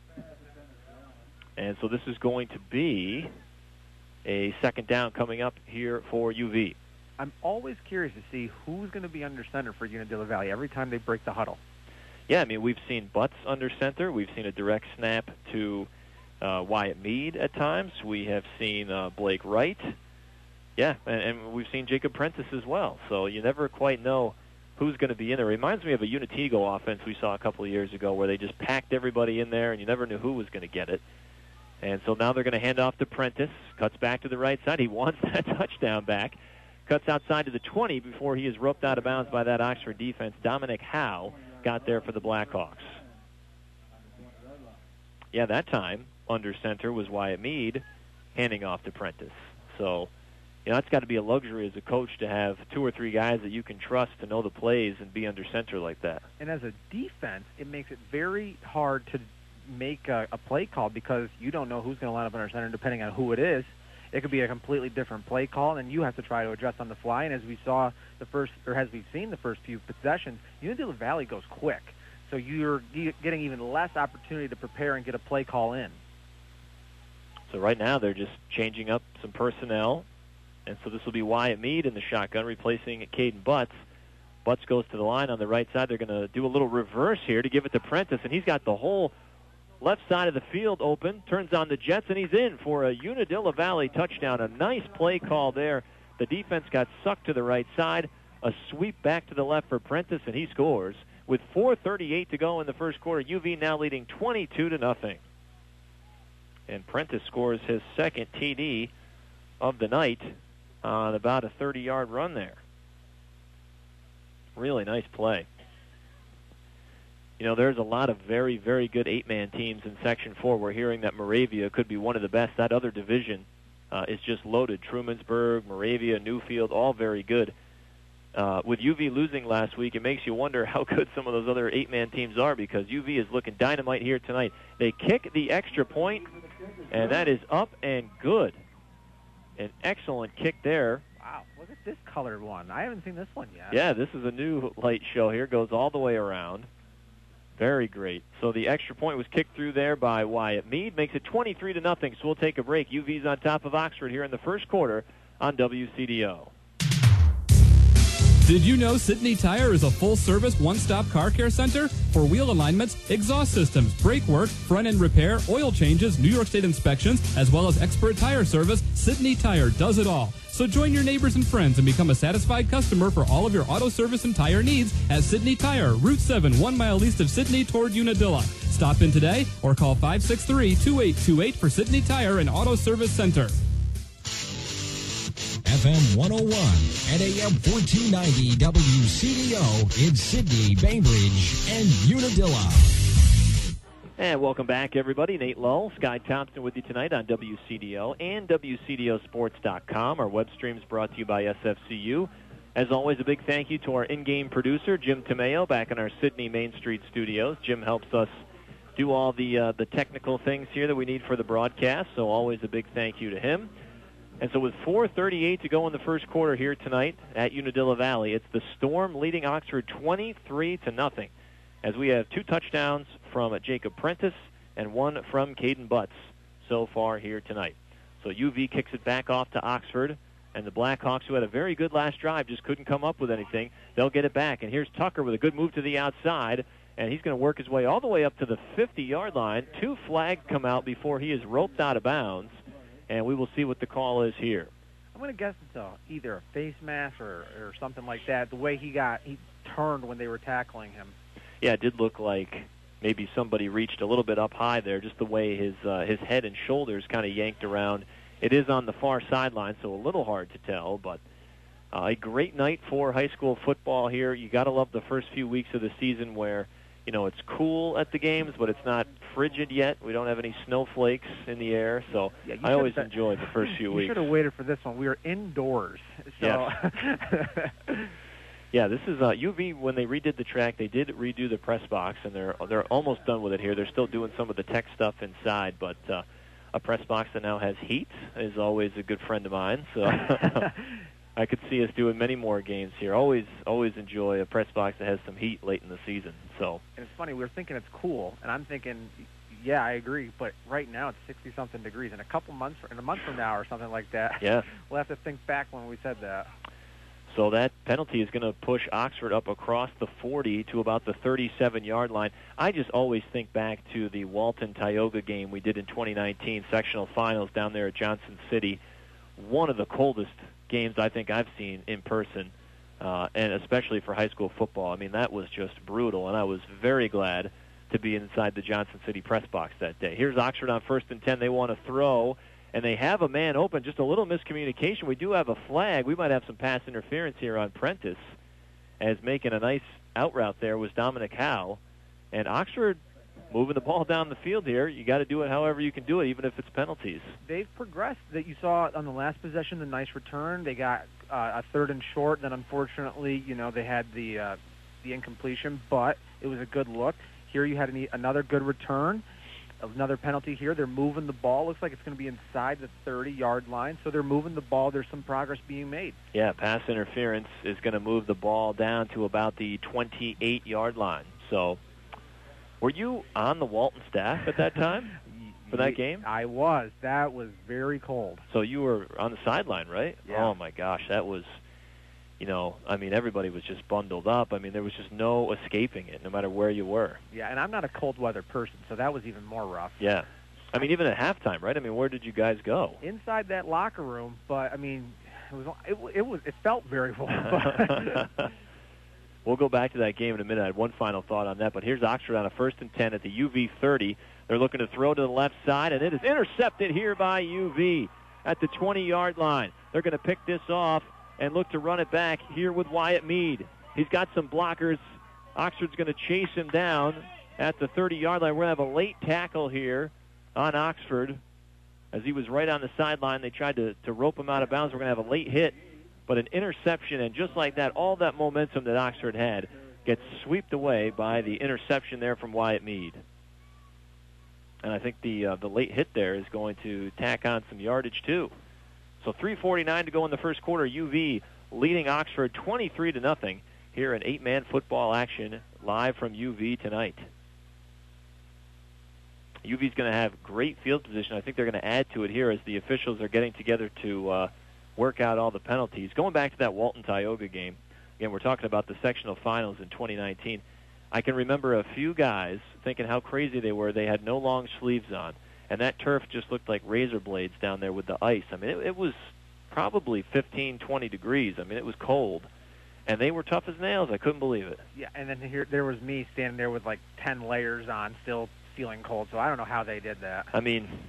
C: And so this is going to be a second down coming up here for U V.
D: I'm always curious to see who's going to be under center for Unadilla Valley every time they break the huddle.
C: Yeah, I mean, we've seen Butts under center. We've seen a direct snap to uh, Wyatt Mead at times. We have seen uh, Blake Wright. Yeah, and, and we've seen Jacob Prentice as well. So you never quite know who's going to be in there. It reminds me of a Unatigo offense we saw a couple of years ago where they just packed everybody in there and you never knew who was going to get it. And so now they're going to hand off to Prentice. Cuts back to the right side. He wants that touchdown back. Cuts outside to the twenty before he is roped out of bounds by that Oxford defense. Dominic Howe got there for the Blackhawks. Yeah, that time under center was Wyatt Mead handing off to Prentice. So, you know, it's got to be a luxury as a coach to have two or three guys that you can trust to know the plays and be under center like that.
D: And as a defense, it makes it very hard to make a, a play call because you don't know who's going to line up under center depending on who it is. It could be a completely different play call, and you have to try to adjust on the fly. And as we saw the first, or as we've seen the first few possessions, Unadilla Valley goes quick, so you're getting even less opportunity to prepare and get a play call in.
C: So right now they're just changing up some personnel, and so this will be Wyatt Mead in the shotgun replacing Caden Butts. Butts goes to the line on the right side. They're going to do a little reverse here to give it to Prentice, and he's got the whole left side of the field open, turns on the Jets, and he's in for a Unadilla Valley touchdown. A nice play call there. The defense got sucked to the right side. A sweep back to the left for Prentice, and he scores. With four thirty-eight to go in the first quarter, U V now leading twenty-two to nothing. And Prentice scores his second T D of the night on about a thirty-yard run there. Really nice play. You know, there's a lot of very, very good eight-man teams in Section four. We're hearing that Moravia could be one of the best. That other division uh, is just loaded. Trumansburg, Moravia, Newfield, all very good. Uh, with U V losing last week, it makes you wonder how good some of those other eight-man teams are because U V is looking dynamite here tonight. They kick the extra point, and that is up and good. An excellent kick there.
D: Wow, look at this colored one. I haven't seen this one yet.
C: Yeah, this is a new light show here. Goes all the way around. Very great. So the extra point was kicked through there by Wyatt Mead. Makes it twenty-three to nothing. So we'll take a break. U V's on top of Oxford here in the first quarter on W C D O.
N: Did you know Sydney Tire is a full-service, one-stop car care center for wheel alignments, exhaust systems, brake work, front-end repair, oil changes, New York State inspections, as well as expert tire service? Sydney Tire does it all. So join your neighbors and friends and become a satisfied customer for all of your auto service and tire needs at Sydney Tire, Route seven, one mile east of Sydney toward Unadilla. Stop in today or call five six three, two eight two eight for Sydney Tire and Auto Service Center.
H: F M one oh one and A M fourteen ninety W C D O in Sydney, Bainbridge, and Unadilla.
C: And welcome back, everybody. Nate Lull, Sky Thompson with you tonight on W C D O and W C D O sports dot com. Our web stream is brought to you by S F C U. As always, a big thank you to our in-game producer, Jim Tomeo, back in our Sydney Main Street studios. Jim helps us do all the uh, the technical things here that we need for the broadcast, so always a big thank you to him. And so with four thirty-eight to go in the first quarter here tonight at Unadilla Valley, it's the Storm leading Oxford twenty-three to nothing, as we have two touchdowns from Jacob Prentice and one from Caden Butts so far here tonight. So U V kicks it back off to Oxford, and the Blackhawks, who had a very good last drive, just couldn't come up with anything. They'll get it back, and here's Tucker with a good move to the outside, and he's going to work his way all the way up to the fifty-yard line. Two flags come out before he is roped out of bounds, and we will see what the call is here.
D: I'm going to guess it's a, either a face mask or, or something like that, the way he got he turned when they were tackling him.
C: Yeah, it did look like maybe somebody reached a little bit up high there, just the way his uh, his head and shoulders kind of yanked around. It is on the far sideline, so a little hard to tell, but uh, a great night for high school football here. You got to love the first few weeks of the season where, you know, it's cool at the games, but it's not frigid yet. We don't have any snowflakes in the air, so
D: yeah,
C: I always enjoy the first few
D: you
C: weeks.
D: You should have waited for this one. We were indoors. So.
C: Yes. Yeah, this is uh, U V. When they redid the track, they did redo the press box, and they're they're almost done with it here. They're still doing some of the tech stuff inside, but uh, a press box that now has heat is always a good friend of mine. So I could see us doing many more games here. Always always enjoy a press box that has some heat late in the season. So
D: and it's funny, we were thinking it's cool, and I'm thinking, yeah, I agree, but right now it's sixty something degrees. In a couple months, in a month from now, or something like that.
C: Yeah,
D: we'll have to think back when we said that.
C: So that penalty is going to push Oxford up across the forty to about the thirty-seven-yard line. I just always think back to the Walton-Tioga game we did in twenty nineteen, sectional finals down there at Johnson City. One of the coldest games I think I've seen in person, uh, and especially for high school football. I mean, that was just brutal, and I was very glad to be inside the Johnson City press box that day. Here's Oxford on first and ten. They want to throw, and they have a man open. Just a little miscommunication. We do have a flag. We might have some pass interference here on Prentice, as making a nice out route there was Dominic Howe. And Oxford moving the ball down the field here. You got to do it however you can do it, even if it's penalties.
D: They've progressed. That you saw on the last possession, the nice return. They got uh, a third and short. Then unfortunately, you know, they had the uh, the incompletion, but it was a good look. Here you had an, another good return. Another penalty here. They're moving the ball. Looks like it's going to be inside the thirty-yard line. So they're moving the ball. There's some progress being made.
C: Yeah, pass interference is going to move the ball down to about the twenty-eight-yard line. So were you on the Walton staff at that time for that game?
D: I was. That was very cold.
C: So you were on the sideline, right?
D: Yeah.
C: Oh, my gosh. That was, you know, I mean, everybody was just bundled up. I mean, there was just no escaping it, no matter where you were.
D: Yeah, and I'm not a cold weather person, so that was even more rough.
C: Yeah. I mean, even at halftime, right? I mean, where did you guys go?
D: Inside that locker room, but, I mean, it was it, it, was, it felt very warm.
C: We'll go back to that game in a minute. I had one final thought on that, but here's Oxford on a first and ten at the U V thirty. They're looking to throw to the left side, and it is intercepted here by U V at the twenty-yard line. They're going to pick this off and look to run it back here with Wyatt Mead. He's got some blockers. Oxford's going to chase him down at the thirty-yard line. We're going to have a late tackle here on Oxford as he was right on the sideline. They tried to, to rope him out of bounds. We're going to have a late hit, but an interception, and just like that, all that momentum that Oxford had gets swept away by the interception there from Wyatt Mead. And I think the uh, the late hit there is going to tack on some yardage too. So three forty-nine to go in the first quarter. U V leading Oxford twenty-three to nothing here in eight-man football action live from U V tonight. U V's going to have great field position. I think they're going to add to it here as the officials are getting together to uh, work out all the penalties. Going back to that Walton-Tioga game, again, we're talking about the sectional finals in twenty nineteen. I can remember a few guys thinking how crazy they were. They had no long sleeves on, and that turf just looked like razor blades down there with the ice. I mean, it, it was probably fifteen, twenty degrees. I mean, it was cold, and they were tough as nails. I couldn't believe it.
D: Yeah, and then here there was me standing there with like ten layers on, still feeling cold, so I don't know how they did that.
C: I mean,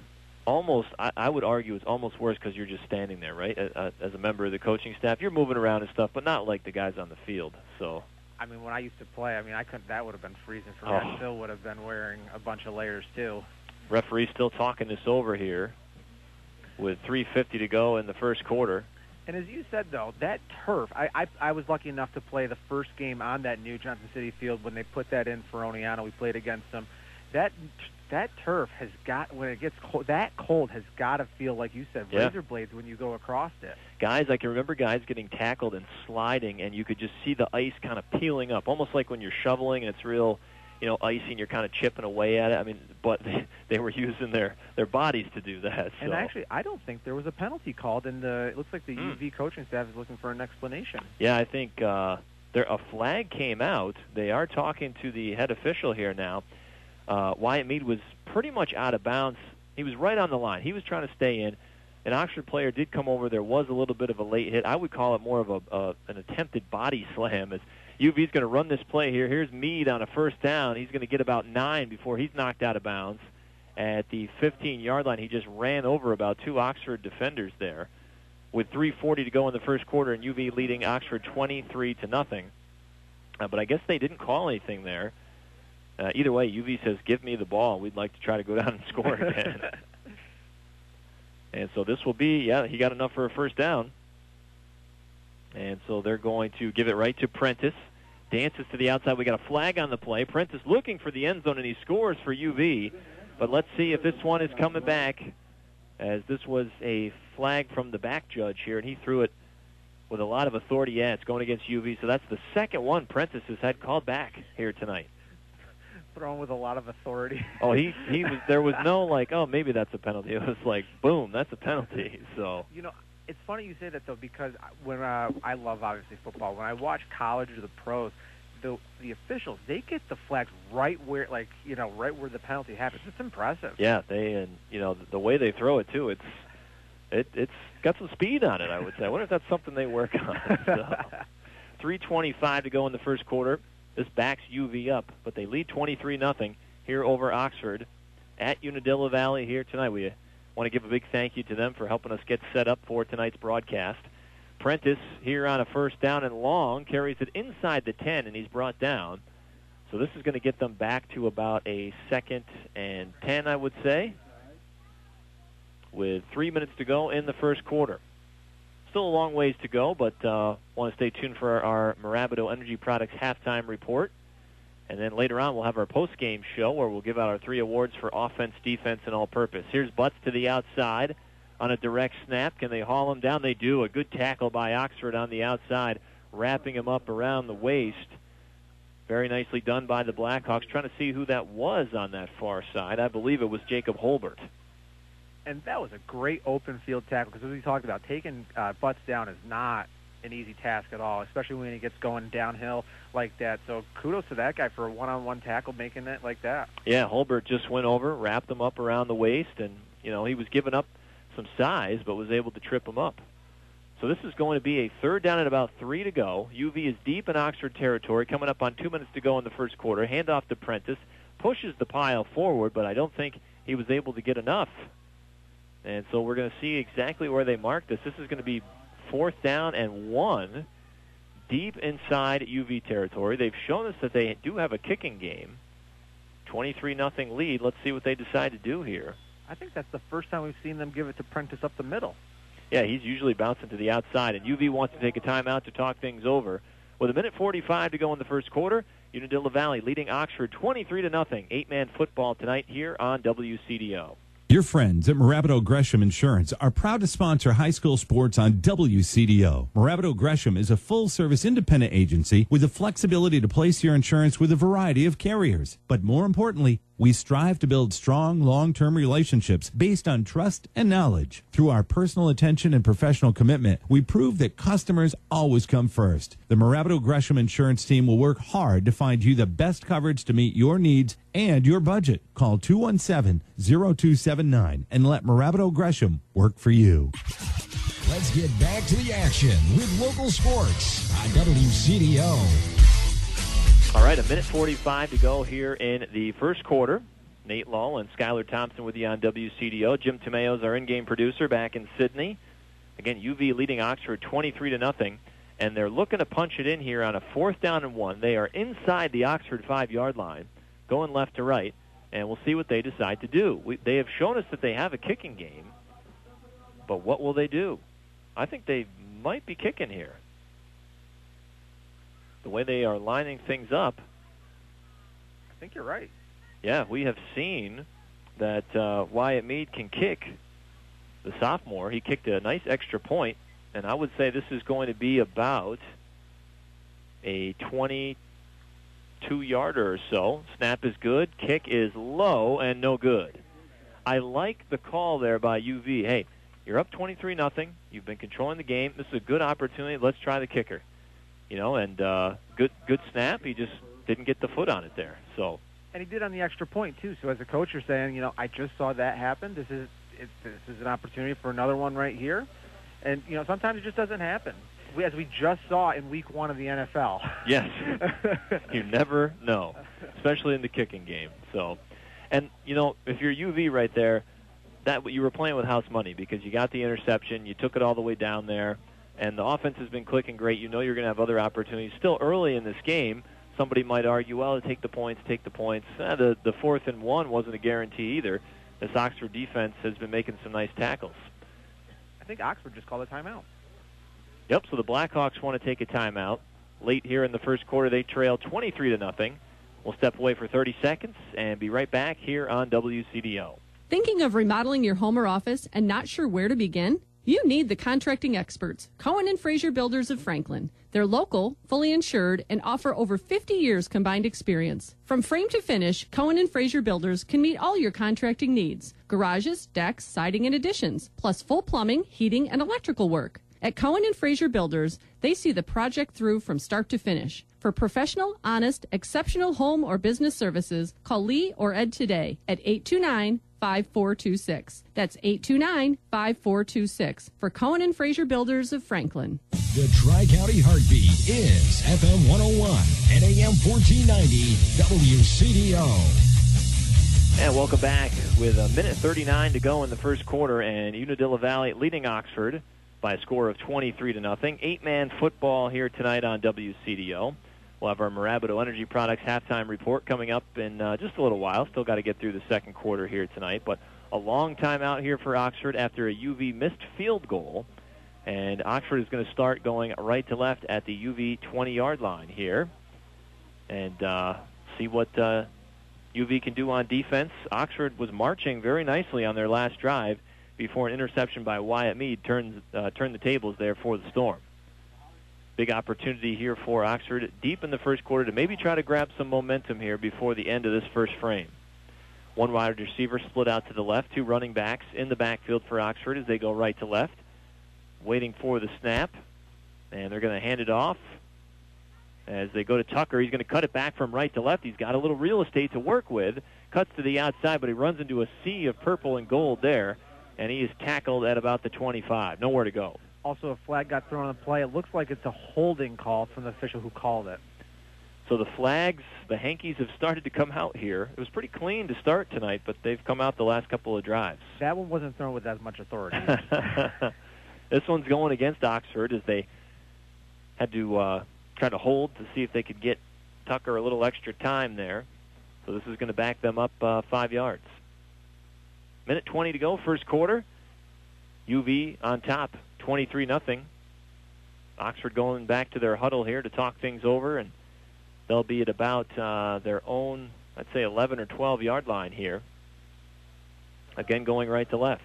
C: almost, I, I would argue it's almost worse because you're just standing there, right? As, as a member of the coaching staff, you're moving around and stuff, but not like the guys on the field. So,
D: I mean, when I used to play, I mean, I couldn't. That would have been freezing for me.
C: Oh.
D: I still would have been wearing a bunch of layers too.
C: Referee still talking this over here with three fifty to go in the first quarter.
D: And as you said, though, that turf, I, I I was lucky enough to play the first game on that new Johnson City field when they put that in for Oneonta. We played against them. That that turf has got, when it gets cold, that cold has got to feel, like you said,
C: Yeah.
D: razor blades when you go across it.
C: Guys, I can remember guys getting tackled and sliding, and you could just see the ice kind of peeling up, almost like when you're shoveling and it's real, you know, icy and you're kind of chipping away at it. I mean, but they, they were using their, their bodies to do that. So.
D: And actually, I don't think there was a penalty called, and the, it looks like the
C: Mm.
D: U V coaching staff is looking for an explanation.
C: Yeah, I think uh, there a flag came out. They are talking to the head official here now. Uh, Wyatt Mead was pretty much out of bounds. He was right on the line. He was trying to stay in. An Oxford player did come over. There was a little bit of a late hit. I would call it more of a uh, an attempted body slam. As U V's going to run this play here. Here's Mead on a first down. He's going to get about nine before he's knocked out of bounds. At the fifteen-yard line, he just ran over about two Oxford defenders there. With three forty to go in the first quarter, and U V leading Oxford twenty-three to nothing. Uh, but I guess they didn't call anything there. Uh, either way, U V says, give me the ball. We'd like to try to go down and score again. And so this will be, yeah, he got enough for a first down. And so they're going to give it right to Prentice. Dances to the outside. We got a flag on the play. Prentice looking for the end zone, and he scores for U V. But let's see if this one is coming back, as this was a flag from the back judge here, and he threw it with a lot of authority. Yeah, it's going against U V. So that's the second one Prentice has had called back here tonight.
D: Thrown with a lot of authority.
C: Oh, he he was. There was no like, oh, maybe that's a penalty. It was like, boom, that's a penalty. So
D: You know, it's funny you say that, though, because when uh, I love, obviously, football. When I watch college or the pros, the the officials, they get the flags right where, like, you know, right where the penalty happens. It's impressive.
C: yeah, they and you know the, the way they throw it too. It's it it's got some speed on it. I would say. I wonder if that's something they work on. So, three twenty-five to go in the first quarter. This backs U V up, but they lead twenty-three nothing here over Oxford at Unadilla Valley here tonight. We want to give a big thank you to them for helping us get set up for tonight's broadcast. Prentice here on a first down and long carries it inside the ten, and he's brought down. So this is going to get them back to about a second and ten, I would say, with three minutes to go in the first quarter. Still a long ways to go, but uh, want to stay tuned for our, our Mirabito Energy Products halftime report. And then later on, we'll have our post-game show where we'll give out our three awards for offense, defense, and all-purpose. Here's Butts to the outside on a direct snap. Can they haul him down? They do. A good tackle by Oxford on the outside, wrapping him up around the waist. Very nicely done by the Blackhawks. Trying to see who that was on that far side. I believe it was Jacob Holbert.
D: And that was a great open field tackle, because as we talked about, taking uh, Butts down is not an easy task at all, especially when he gets going downhill like that. So kudos to that guy for a one-on-one tackle, making it like that.
C: Yeah, Holbert just went over, wrapped him up around the waist, and, you know, he was giving up some size but was able to trip him up. So this is going to be a third down and about three to go. U V is deep in Oxford territory, coming up on two minutes to go in the first quarter. Handoff to Prentice, pushes the pile forward, but I don't think he was able to get enough. And so we're going to see exactly where they mark this. This is going to be fourth down and one, deep inside U V territory. They've shown us that they do have a kicking game. twenty-three nothing lead. Let's see what they decide to do here.
D: I think that's the first time we've seen them give it to Prentice up the middle.
C: Yeah, he's usually bouncing to the outside, and U V wants to take a timeout to talk things over. With a minute forty-five to go in the first quarter, Unadilla Valley leading Oxford twenty-three to nothing. Eight-man football tonight here on W C D O.
L: Your friends at Mirabito Gresham Insurance are proud to sponsor high school sports on W C D O. Mirabito Gresham is a full-service independent agency with the flexibility to place your insurance with a variety of carriers. But more importantly, we strive to build strong, long-term relationships based on trust and knowledge. Through our personal attention and professional commitment, we prove that customers always come first. The Mirabito Gresham Insurance team will work hard to find you the best coverage to meet your needs and your budget. Call two one seven, zero two seven nine and let Mirabito Gresham work for you.
H: Let's get back to the action with local sports on W C D O.
C: All right, a minute forty-five to go here in the first quarter. Nate Lull and Skylar Thompson with you on W C D O. Jim Tomeo's our in-game producer back in Sydney. Again, U V leading Oxford twenty-three to nothing, and they're looking to punch it in here on a fourth down and one. They are inside the Oxford five-yard line, going left to right, and we'll see what they decide to do. We, they have shown us that they have a kicking game, but what will they do? I think they might be kicking here. The way they are lining things up,
D: I think you're right.
C: Yeah, we have seen that uh, Wyatt Mead can kick, the sophomore. He kicked a nice extra point, and I would say this is going to be about a twenty-two-yarder or so. Snap is good. Kick is low and no good. I like the call there by U V. Hey, you're up twenty-three nothing. You've been controlling the game. This is a good opportunity. Let's try the kicker. You know, and uh, good good snap. He just didn't get the foot on it there. So.
D: And he did on the extra point, too. So as a coach, you're saying, you know, I just saw that happen. This is it, this is an opportunity for another one right here. And, you know, sometimes it just doesn't happen. We, as we just saw in week one of the N F L.
C: Yes. You never know, especially in the kicking game. So, and, you know, if you're U V right there, that you were playing with house money because you got the interception, you took it all the way down there, and the offense has been clicking great. You know you're going to have other opportunities. Still early in this game, somebody might argue, well, take the points, take the points. Eh, the, the fourth and one wasn't a guarantee either. This Oxford defense has been making some nice tackles.
D: I think Oxford just called a timeout.
C: Yep, so the Blackhawks want to take a timeout. Late here in the first quarter, they trail twenty-three to nothing. We'll step away for thirty seconds and be right back here on W C D O.
O: Thinking of remodeling your home or office and not sure where to begin? You need the contracting experts, Cohen and Fraser Builders of Franklin. They're local, fully insured, and offer over fifty years combined experience. From frame to finish, Cohen and Fraser Builders can meet all your contracting needs. Garages, decks, siding, and additions, plus full plumbing, heating, and electrical work. At Cohen and Fraser Builders, they see the project through from start to finish. For professional, honest, exceptional home or business services, call Lee or Ed today at eight two nine, five four two six. That's eight two nine, five four two six for Cohen and Fraser Builders of Franklin.
H: The Tri-County Heartbeat is F M one oh one and A M fourteen ninety W C D O.
C: And welcome back with a minute thirty-nine to go in the first quarter, and Unadilla Valley leading Oxford by a score of twenty-three to nothing. Eight-man football here tonight on W C D O. We'll have our Mirabito Energy Products halftime report coming up in uh, just a little while. Still got to get through the second quarter here tonight, but a long time out here for Oxford after a U V missed field goal. And Oxford is going to start going right to left at the U V twenty-yard line here and uh, see what uh, U V can do on defense. Oxford was marching very nicely on their last drive before an interception by Wyatt Mead turns, uh, turned the tables there for the Storm. Big opportunity here for Oxford deep in the first quarter to maybe try to grab some momentum here before the end of this first frame. One wide receiver split out to the left, two running backs in the backfield for Oxford as they go right to left, waiting for the snap, and they're going to hand it off. As they go to Tucker, he's going to cut it back from right to left. He's got a little real estate to work with, cuts to the outside, but he runs into a sea of purple and gold there, and he is tackled at about the twenty-five. Nowhere to go.
D: Also, a flag got thrown on the play. It looks like it's a holding call from the official who called it.
C: So the flags, the Hankies have started to come out here. It was pretty clean to start tonight, but they've come out the last couple of drives.
D: That one wasn't thrown with as much authority.
C: This one's going against Oxford as they had to uh, try to hold to see if they could get Tucker a little extra time there. So this is going to back them up uh, five yards. Minute twenty to go, first quarter. U V on top, twenty-three nothing. Oxford going back to their huddle here to talk things over, and they'll be at about uh, their own, I'd say, eleven or twelve-yard line here. Again, going right to left.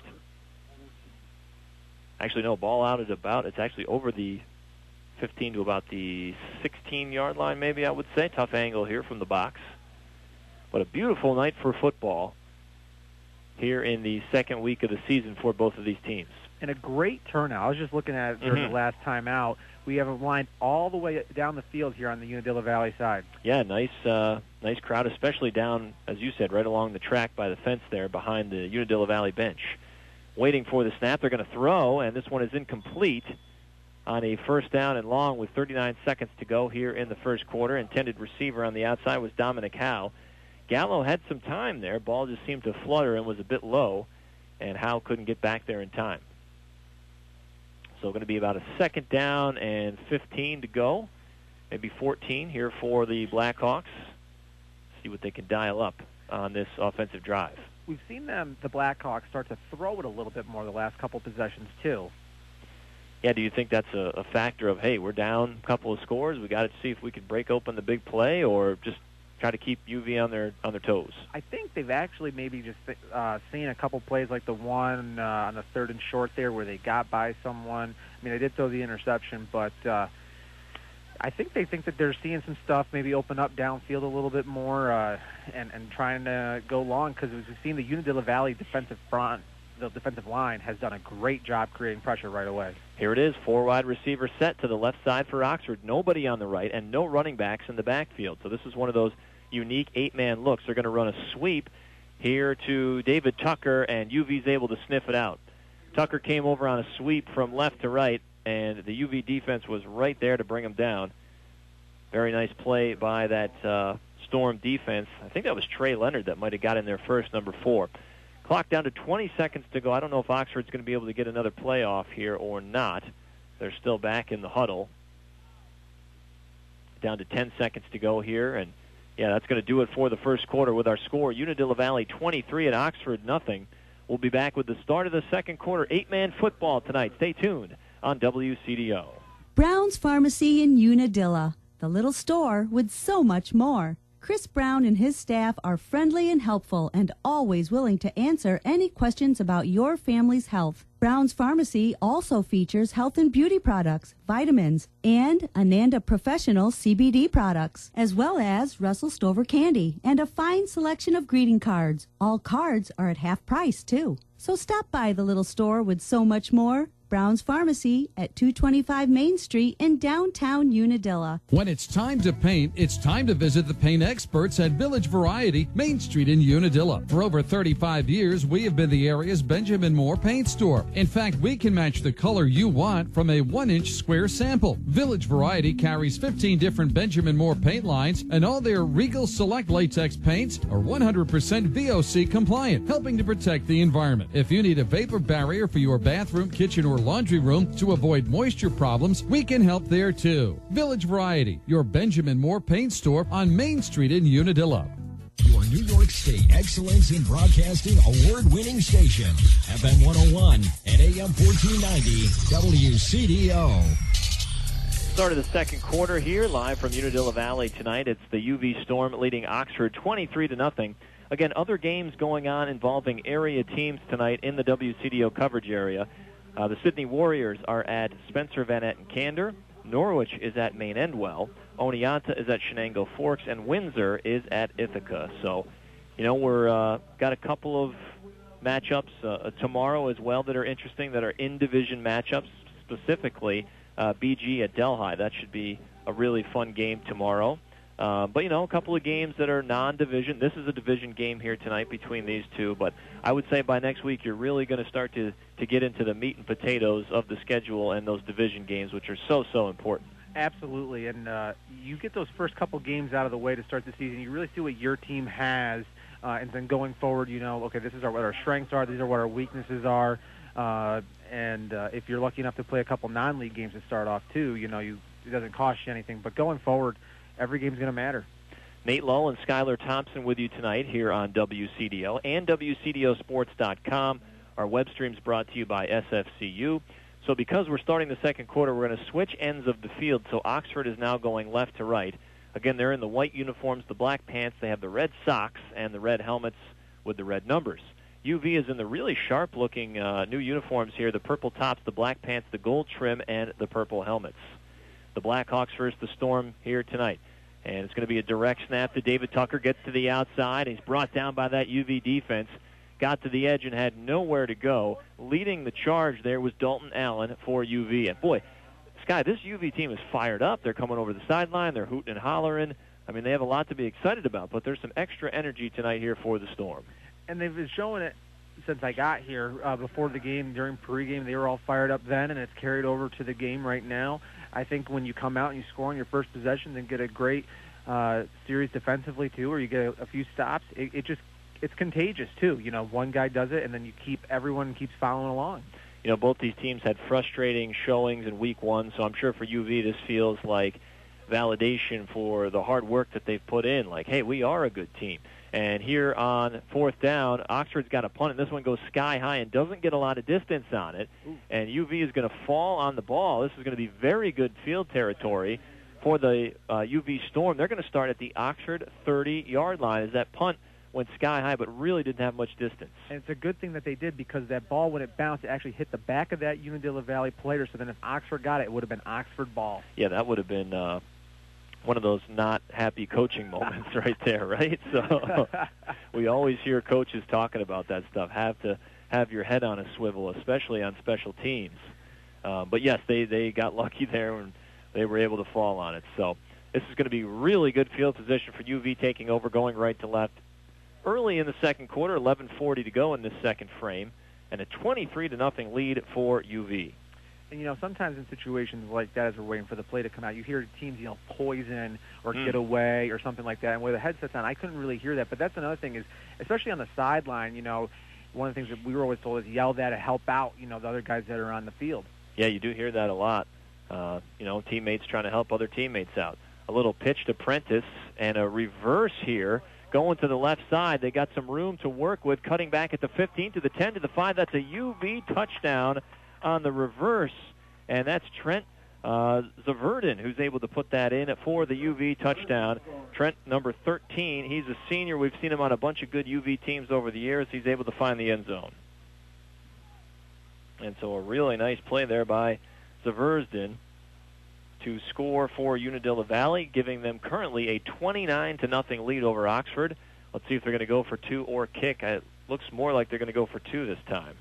C: Actually, no, ball out at about, it's actually over the fifteen to about the sixteen-yard line, maybe I would say. Tough angle here from the box. But a beautiful night for football here in the second week of the season for both of these teams.
D: And a great turnout. I was just looking at it during
C: mm-hmm.
D: the last time out. We have them lined all the way down the field here on the Unadilla Valley side.
C: Yeah, nice uh, nice crowd, especially down, as you said, right along the track by the fence there behind the Unadilla Valley bench. Waiting for the snap. They're going to throw, and this one is incomplete on a first down and long with thirty-nine seconds to go here in the first quarter. Intended receiver on the outside was Dominic Howe. Gallo had some time there. Ball just seemed to flutter and was a bit low, and Howe couldn't get back there in time. So going to be about a second down and fifteen to go, maybe fourteen here for the Blackhawks. See what they can dial up on this offensive drive.
D: We've seen them, the Blackhawks, start to throw it a little bit more the last couple possessions, too.
C: Yeah, do you think that's a, a factor of, hey, we're down a couple of scores, we got to see if we can break open the big play, or just try to keep U V on their on their toes?
D: I think they've actually maybe just uh, seen a couple plays like the one uh, on the third and short there where they got by someone. I mean, they did throw the interception, but uh, I think they think that they're seeing some stuff maybe open up downfield a little bit more uh, and, and trying to go long, because we've seen the Unadilla Valley defensive front, the defensive line has done a great job creating pressure right away.
C: Here it is, four wide receiver set to the left side for Oxford. Nobody on the right and no running backs in the backfield. So this is one of those unique eight-man looks. They're going to run a sweep here to David Tucker, and U V's able to sniff it out. Tucker came over on a sweep from left to right, and the U V defense was right there to bring him down. Very nice play by that uh, Storm defense. I think that was Trey Leonard that might have got in there first, number four. Clock down to twenty seconds to go. I don't know if Oxford's going to be able to get another play off here or not. They're still back in the huddle. Down to ten seconds to go here, and yeah, that's going to do it for the first quarter with our score. Unadilla Valley twenty-three at Oxford nothing. We'll be back with the start of the second quarter. Eight-man football tonight. Stay tuned on W C D O.
P: Brown's Pharmacy in Unadilla, the little store with so much more. Chris Brown and his staff are friendly and helpful and always willing to answer any questions about your family's health. Brown's Pharmacy also features health and beauty products, vitamins, and Ananda Professional C B D products, as well as Russell Stover candy and a fine selection of greeting cards. All cards are at half price, too. So stop by the little store with so much more. Brown's Pharmacy at two twenty-five Main Street in downtown Unadilla.
J: When it's time to paint, it's time to visit the paint experts at Village Variety, Main Street in Unadilla. For over thirty-five years, we have been the area's Benjamin Moore paint store. In fact, we can match the color you want from a one-inch square sample. Village Variety carries fifteen different Benjamin Moore paint lines, and all their Regal Select latex paints are one hundred percent V O C compliant, helping to protect the environment. If you need a vapor barrier for your bathroom, kitchen, or laundry room to avoid moisture problems, we can help there too. Village Variety, your Benjamin Moore paint store on Main Street in Unadilla.
H: Your New York State Excellence in Broadcasting award-winning station, F M one oh one and A M fourteen ninety, W C D O.
C: Start of the second quarter here, live from Unadilla Valley tonight. It's the U V Storm leading Oxford twenty-three to nothing. Again, other games going on involving area teams tonight in the W C D O coverage area. Uh, the Sydney Warriors are at Spencer Van Etten Candor. Norwich is at Maine Endwell. Oneonta is at Shenango Forks, and Windsor is at Ithaca. So, you know, we're uh, got a couple of matchups uh, tomorrow as well that are interesting, that are in-division matchups, specifically uh, B G at Delhi. That should be a really fun game tomorrow. Uh, but, you know, a couple of games that are non-division. This is a division game here tonight between these two. But I would say by next week you're really going to start to, to get into the meat and potatoes of the schedule and those division games, which are so, so important.
D: Absolutely. And uh, you get those first couple games out of the way to start the season. You really see what your team has. Uh, and then going forward, you know, okay, this is our, what our strengths are. These are what our weaknesses are. Uh, and uh, if you're lucky enough to play a couple non-league games to start off, too, you know, you, it doesn't cost you anything. But going forward, every game's going to matter.
C: Nate Lull and Skylar Thompson with you tonight here on W C D O and W C D O sports dot com. Our web stream's brought to you by S F C U. So because we're starting the second quarter, we're going to switch ends of the field. So Oxford is now going left to right. Again, they're in the white uniforms, the black pants. They have the red socks and the red helmets with the red numbers. U V is in the really sharp-looking uh, new uniforms here, the purple tops, the black pants, the gold trim, and the purple helmets. The Blackhawks versus the Storm here tonight. And it's going to be a direct snap to David Tucker. Gets to the outside. He's brought down by that U V defense. Got to the edge and had nowhere to go. Leading the charge there was Dalton Allen for U V. And, boy, Sky, this U V team is fired up. They're coming over the sideline. They're hooting and hollering. I mean, they have a lot to be excited about, but there's some extra energy tonight here for the Storm.
D: And they've been showing it since I got here. Uh, before the game, during pregame, they were all fired up then, and it's carried over to the game right now. I think when you come out and you score on your first possession and get a great uh, series defensively too, or you get a, a few stops. It, it just it's contagious too. You know, one guy does it, and then you keep everyone keeps following along.
C: You know, both these teams had frustrating showings in week one, so I'm sure for U V this feels like validation for the hard work that they've put in. Like, hey, we are a good team. And here on fourth down, Oxford's got a punt, and this one goes sky high and doesn't get a lot of distance on it. Ooh. And U V is going to fall on the ball. This is going to be very good field territory for the uh, U V Storm. They're going to start at the Oxford thirty-yard line as that punt went sky high but really didn't have much distance.
D: And it's a good thing that they did, because that ball, when it bounced, it actually hit the back of that Unadilla Valley player. So then if Oxford got it, it would have been Oxford ball.
C: Yeah, that would have been uh, one of those not happy coaching moments right there, right? So we always hear coaches talking about that stuff. Have to have your head on a swivel, especially on special teams. Uh, but yes, they, they got lucky there and they were able to fall on it. So this is going to be really good field position for U V, taking over, going right to left. Early in the second quarter, eleven forty to go in this second frame, and a twenty-three to nothing lead for U V.
D: And, you know, sometimes in situations like that, as we're waiting for the play to come out, you hear teams yell poison or
C: Mm.
D: get away or something like that. And with the headsets on, I couldn't really hear that. But that's another thing is, especially on the sideline, you know, one of the things that we were always told is yell that to help out, you know, the other guys that are on the field.
C: Yeah, you do hear that a lot. Uh, you know, teammates trying to help other teammates out. A little pitch to Prentice and a reverse here. Going to the left side. They got some room to work with, cutting back at the fifteen to the ten to the five. That's a U V touchdown on the reverse, and that's Trent uh, Zaverdin who's able to put that in for the U V touchdown. Trent, number thirteen, he's a senior. We've seen him on a bunch of good U V teams over the years. He's able to find the end zone. And so a really nice play there by Zaverdin to score for Unadilla Valley, giving them currently a twenty-nine to nothing lead over Oxford. Let's see if they're going to go for two or kick. It looks more like they're going to go for two this time.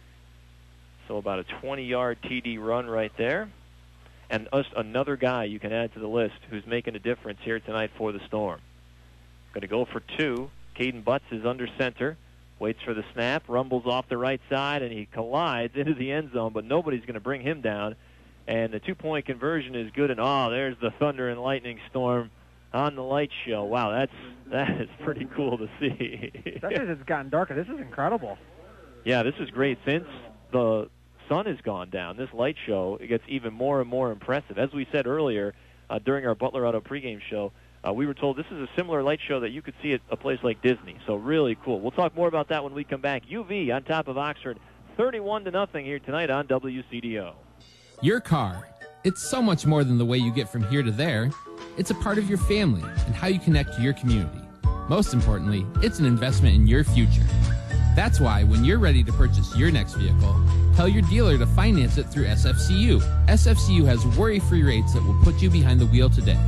C: So about a twenty-yard T D run right there. And us, another guy you can add to the list who's making a difference here tonight for the Storm. Going to go for two. Caden Butts is under center. Waits for the snap, rumbles off the right side, and he collides into the end zone, but nobody's going to bring him down. And the two-point conversion is good, and oh, there's the thunder and lightning storm on the light show. Wow, that's that is pretty cool to see.
D: Especially as it's gotten darker. This is incredible.
C: Yeah, this is great. Since the sun has gone down, this light show, it gets even more and more impressive. As we said earlier uh, during our Butler Auto pregame show, uh, we were told this is a similar light show that you could see at a place like Disney. So really cool. We'll talk more about that when we come back. U V on top of Oxford, thirty-one to nothing here tonight on W C D O.
Q: Your car. It's so much more than the way you get from here to there. It's a part of your family and how you connect to your community. Most importantly, it's an investment in your future. That's why when you're ready to purchase your next vehicle, tell your dealer to finance it through S F C U. S F C U has worry-free rates that will put you behind the wheel today.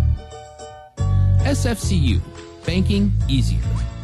Q: S F C U. Banking easier.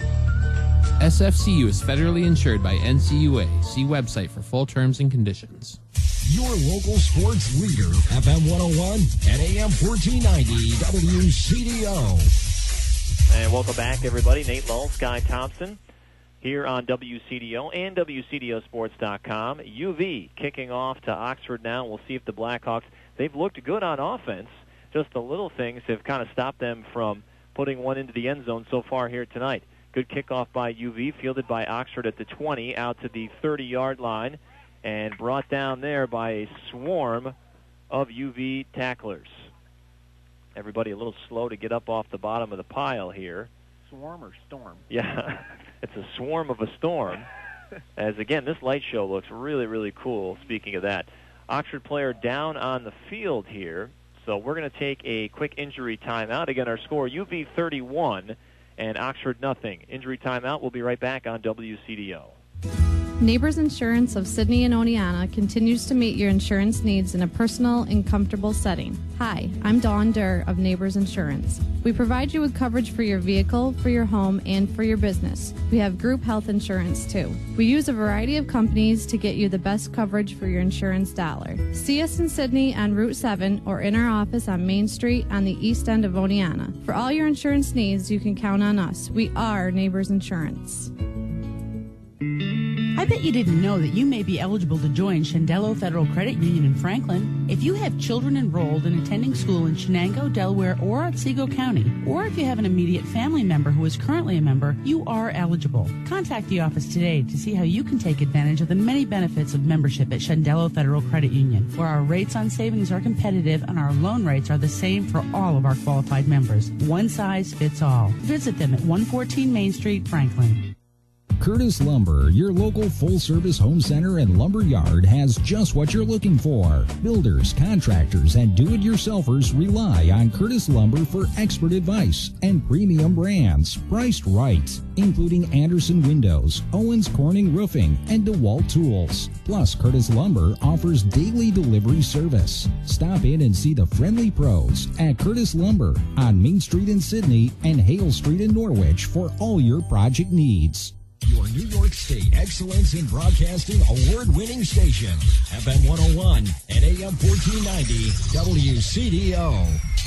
Q: S F C U is federally insured by N C U A. See website for full terms and conditions.
H: Your local sports leader, F M one oh one and A M fourteen ninety W C D O.
C: And welcome back, everybody. Nate Lull, Sky Thompson, here on W C D O and W C D O sports dot com. U V kicking off to Oxford now. We'll see if the Blackhawks, they've looked good on offense. Just the little things have kind of stopped them from putting one into the end zone so far here tonight. Good kickoff by U V, fielded by Oxford at the twenty, out to the thirty-yard line, and brought down there by a swarm of U V tacklers. Everybody a little slow to get up off the bottom of the pile here.
D: Swarm or storm?
C: Yeah, it's a swarm of a storm. As, again, this light show looks really, really cool, speaking of that. Oxford player down on the field here. So we're going to take a quick injury timeout. Again, our score, U V thirty-one and Oxford nothing. Injury timeout. We'll be right back on W C D O.
R: Neighbors Insurance of Sydney and Oneonta continues to meet your insurance needs in a personal and comfortable setting. Hi, I'm Dawn Durr of Neighbors Insurance. We provide you with coverage for your vehicle, for your home, and for your business. We have group health insurance too. We use a variety of companies to get you the best coverage for your insurance dollar. See us in Sydney on Route seven or in our office on Main Street on the east end of Oneonta. For all your insurance needs, you can count on us. We are Neighbors Insurance.
S: Hi bet you didn't know that you may be eligible to join Shendello Federal Credit Union in Franklin. If you have children enrolled and attending school in Shenango, Delaware, or Otsego County, or if you have an immediate family member who is currently a member, you are eligible. Contact the office today to see how you can take advantage of the many benefits of membership at Shendello Federal Credit Union, where our rates on savings are competitive and our loan rates are the same for all of our qualified members. One size fits all. Visit them at one fourteen Main Street, Franklin.
H: Curtis Lumber, your local full-service home center and lumber yard, has just what you're looking for. Builders, contractors, and do-it-yourselfers rely on Curtis Lumber for expert advice and premium brands priced right, including Anderson Windows, Owens Corning Roofing, and DeWalt Tools. Plus, Curtis Lumber offers daily delivery service. Stop in and see the friendly pros at Curtis Lumber on Main Street in Sydney and Hale Street in Norwich for all your project needs.
T: Your New York State Excellence in Broadcasting award-winning station, F M one oh one and A M fourteen ninety, W C D O.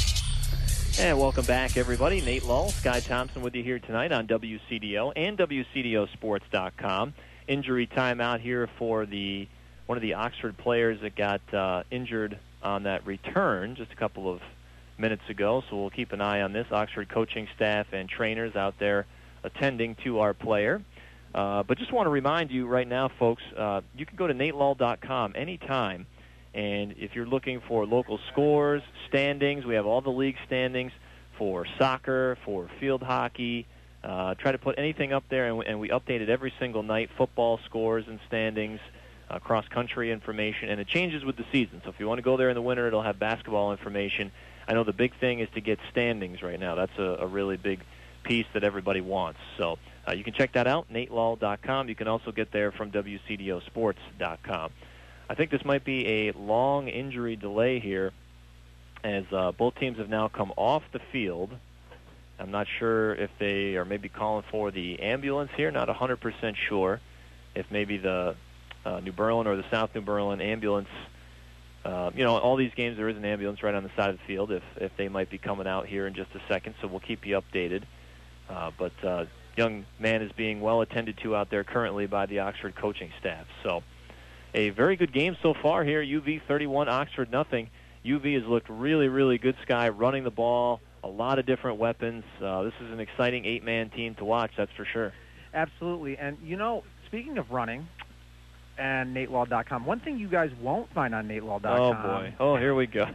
C: And welcome back, everybody. Nate Lull, Sky Thompson with you here tonight on W C D O and W C D O sports dot com. Injury timeout here for the one of the Oxford players that got uh, injured on that return just a couple of minutes ago, so we'll keep an eye on this. Oxford coaching staff and trainers out there attending to our player. Uh, but just want to remind you right now, folks, uh, you can go to nate lull dot com anytime, and if you're looking for local scores, standings, we have all the league standings for soccer, for field hockey. Uh, try to put anything up there, and we, and we update it every single night, football scores and standings, uh, cross-country information, and it changes with the season. So if you want to go there in the winter, it'll have basketball information. I know the big thing is to get standings right now. That's a, a really big piece that everybody wants. So uh, you can check that out, nate lull dot com. You can also get there from W C D O sports dot com. I think this might be a long injury delay here as uh, both teams have now come off the field. I'm not sure if they are maybe calling for the ambulance here, not one hundred percent sure if maybe the uh, New Berlin or the South New Berlin ambulance, uh, you know, all these games there is an ambulance right on the side of the field if, if they might be coming out here in just a second, so we'll keep you updated. Uh, but uh, young man is being well attended to out there currently by the Oxford coaching staff. So a very good game so far here. U V thirty-one, Oxford nothing. U V has looked really, really good, Sky, running the ball, a lot of different weapons. Uh, this is an exciting eight-man team to watch, that's for sure.
D: Absolutely. And, you know, speaking of running and nate lull dot com, one thing you guys won't find on nate lull dot com.
C: Oh, boy. Oh, here we go.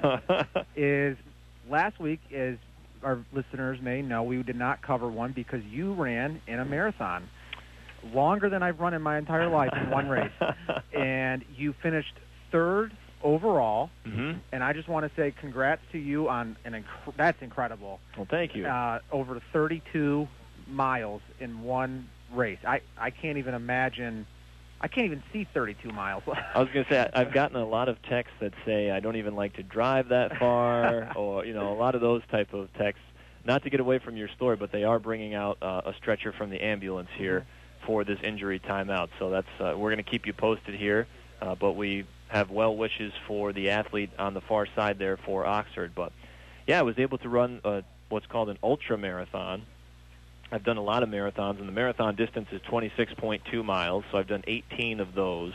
D: is last week is our listeners may know we did not cover one because you ran in a marathon longer than I've run in my entire life in one race. And you finished third overall.
C: Mm-hmm.
D: And I just want to say congrats to you on an inc- that's incredible.
C: Well, thank you.
D: Uh, over thirty-two miles in one race. I, I can't even imagine. I can't even see thirty-two miles.
C: I was going to say, I've gotten a lot of texts that say I don't even like to drive that far, or, you know, a lot of those type of texts. Not to get away from your story, but they are bringing out uh, a stretcher from the ambulance here mm-hmm. for this injury timeout. So that's uh, we're going to keep you posted here, uh, but we have well wishes for the athlete on the far side there for Oxford. But, yeah, I was able to run uh, what's called an ultra marathon. I've done a lot of marathons, and the marathon distance is twenty-six point two miles, so I've done eighteen of those.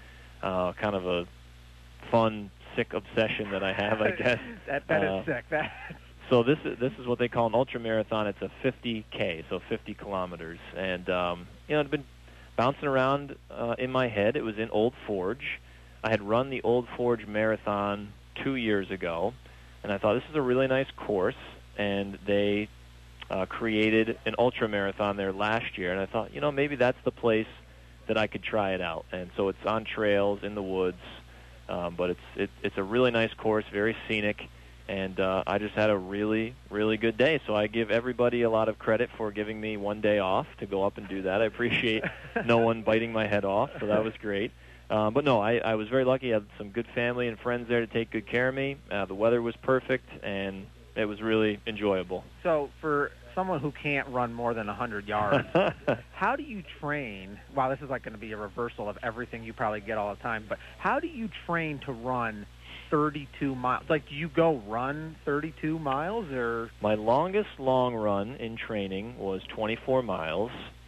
C: Uh, kind of a fun, sick obsession that I have, I guess.
D: that that
C: uh,
D: is sick. That.
C: So this is this is what they call an ultra marathon. It's a fifty K, so fifty kilometers, and um, you know, it's been bouncing around uh, in my head. It was in Old Forge. I had run the Old Forge Marathon two years ago, and I thought this is a really nice course, and they Uh, created an ultra marathon there last year, and I thought, you know, maybe that's the place that I could try it out. And so it's on trails in the woods, um, but it's it, it's a really nice course, very scenic, and uh, I just had a really, really good day. So I give everybody a lot of credit for giving me one day off to go up and do that. I appreciate no one biting my head off, so that was great. Um, but no, I, I was very lucky. I had some good family and friends there to take good care of me. Uh, the weather was perfect, and it was really enjoyable.
D: So for someone who can't run more than one hundred yards, how do you train? Wow, this is like going to be a reversal of everything you probably get all the time, but how do you train to run thirty-two miles? Like, do you go run thirty-two miles? Or
C: my longest long run in training was twenty-four miles,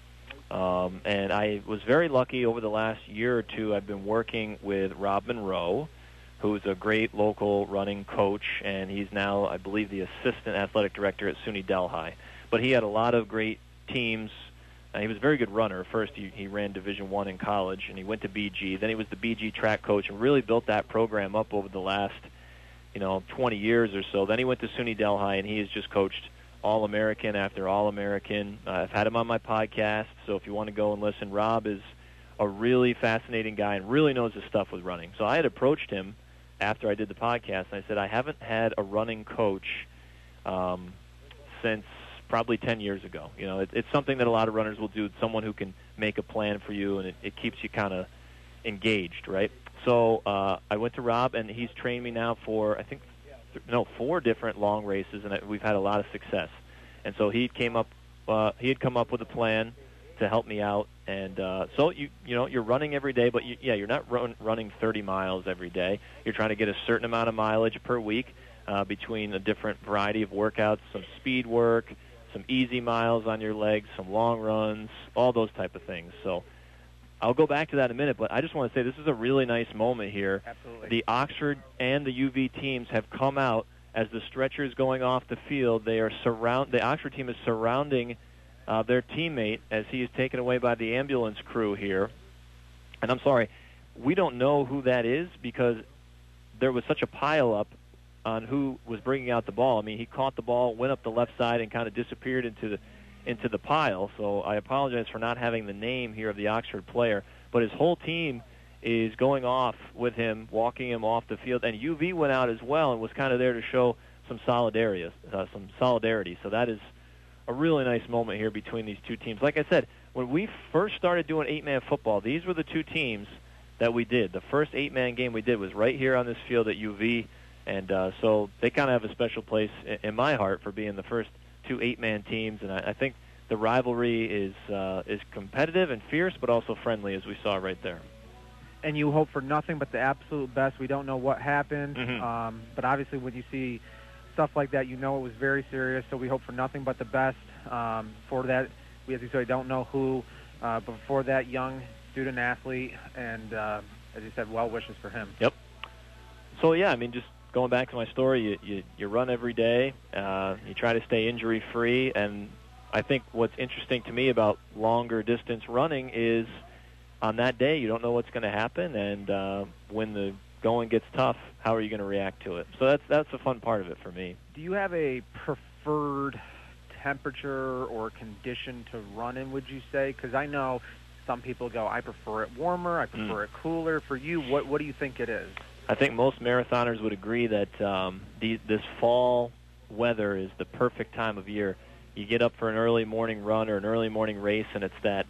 C: Um, and I was very lucky over the last year or two. I've been working with Rob Monroe, who's a great local running coach, and he's now, I believe, the assistant athletic director at SUNY Delhi. But he had a lot of great teams. Uh, he was a very good runner. First, he, he ran Division One in college, and he went to B G. Then he was the B G track coach and really built that program up over the last, you know, twenty years or so. Then he went to SUNY Delhi, and he has just coached All-American after All-American. Uh, I've had him on my podcast, so if you want to go and listen, Rob is a really fascinating guy and really knows his stuff with running. So I had approached him after I did the podcast, and I said, I haven't had a running coach um, since probably ten years ago. You know, it, it's something that a lot of runners will do. It's someone who can make a plan for you, and it, it keeps you kind of engaged, right? So uh, I went to Rob, and he's trained me now for, I think, th- no, four different long races, and I, we've had a lot of success. And so he came up, uh, he had come up with a plan to help me out, and uh, so you you know you're running every day, but you, yeah, you're not run, running thirty miles every day. You're trying to get a certain amount of mileage per week uh, between a different variety of workouts, some speed work, some easy miles on your legs, some long runs, all those type of things. So I'll go back to that in a minute, but I just want to say this is a really nice moment here.
D: Absolutely.
C: The Oxford and the U V teams have come out as the stretcher is going off the field. They are surround. The Oxford team is surrounding Uh, their teammate as he is taken away by the ambulance crew here. And I'm sorry, we don't know who that is because there was such a pile-up on who was bringing out the ball. I mean, he caught the ball, went up the left side, and kind of disappeared into the into the pile. So I apologize for not having the name here of the Oxford player. But his whole team is going off with him, walking him off the field. And U V went out as well and was kind of there to show some solidarity. Uh, some solidarity. So that is a really nice moment here between these two teams. Like I said, when we first started doing eight-man football, these were the two teams that we did. The first eight-man game we did was right here on this field at U V, and uh, so they kind of have a special place in, in my heart for being the first two eight-man teams, and I, I think the rivalry is uh, is competitive and fierce, but also friendly, as we saw right there.
D: And you hope for nothing but the absolute best. We don't know what happened,
C: Mm-hmm.
D: um, but obviously when you see stuff like that, you know it was very serious, so we hope for nothing but the best um, for that. We, as you say, don't know who, uh, but for that young student-athlete, and uh, as you said, well wishes for him.
C: Yep. So, yeah, I mean, just going back to my story, you, you, you run every day, uh, you try to stay injury-free, and I think what's interesting to me about longer-distance running is on that day you don't know what's going to happen, and uh, when the going gets tough, how are you going to react to it? So that's that's the fun part of it for me.
D: Do you have a preferred temperature or condition to run in, would you say? Because I know some people go, I prefer it warmer, I prefer
C: Mm.
D: it cooler. For you, what what do you think it is?
C: I think most marathoners would agree that um, the, this fall weather is the perfect time of year. You get up for an early morning run or an early morning race, and it's that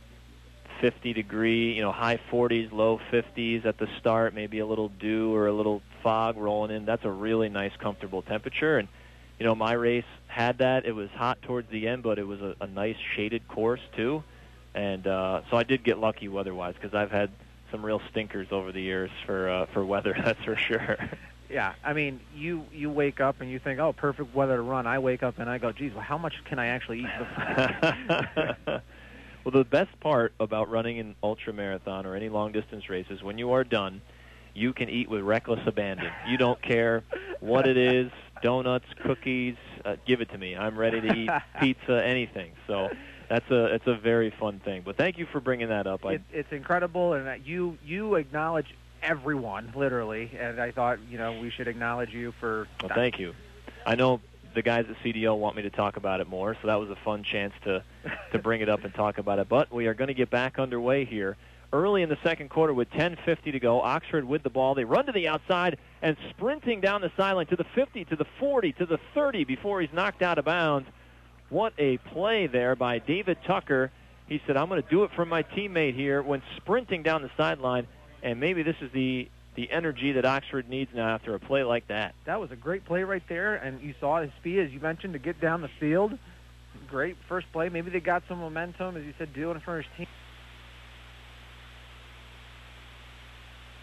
C: fifty degree, you know, high forties, low fifties at the start, maybe a little dew or a little fog rolling in. That's a really nice, comfortable temperature. And, you know, my race had that. It was hot towards the end, but it was a, a nice shaded course, too. And uh, so I did get lucky weather-wise because I've had some real stinkers over the years for uh, for weather, that's for sure.
D: Yeah, I mean, you you wake up and you think, oh, perfect weather to run. I wake up and I go, geez, well, how much can I actually eat before?
C: Well, the best part about running an ultra marathon or any long-distance race is when you are done, you can eat with reckless abandon. You don't care what it is, donuts, cookies, uh, give it to me. I'm ready to eat pizza, anything. So that's a it's a very fun thing. But thank you for bringing that up. I,
D: It, it's incredible, and that you you acknowledge everyone, literally, and I thought, you know, we should acknowledge you for
C: well, thank you. I know the guys at C D O want me to talk about it more, so that was a fun chance to, to bring it up and talk about it. But we are going to get back underway here. Early in the second quarter with ten fifty to go, Oxford with the ball. They run to the outside and sprinting down the sideline to the fifty, to the forty, to the thirty before he's knocked out of bounds. What a play there by David Tucker. He said, I'm going to do it for my teammate here when sprinting down the sideline, and maybe this is the the energy that Oxford needs now after a play like that.
D: That was a great play right there, and you saw his speed, as you mentioned, to get down the field. Great first play. Maybe they got some momentum, as you said, doing it for his team.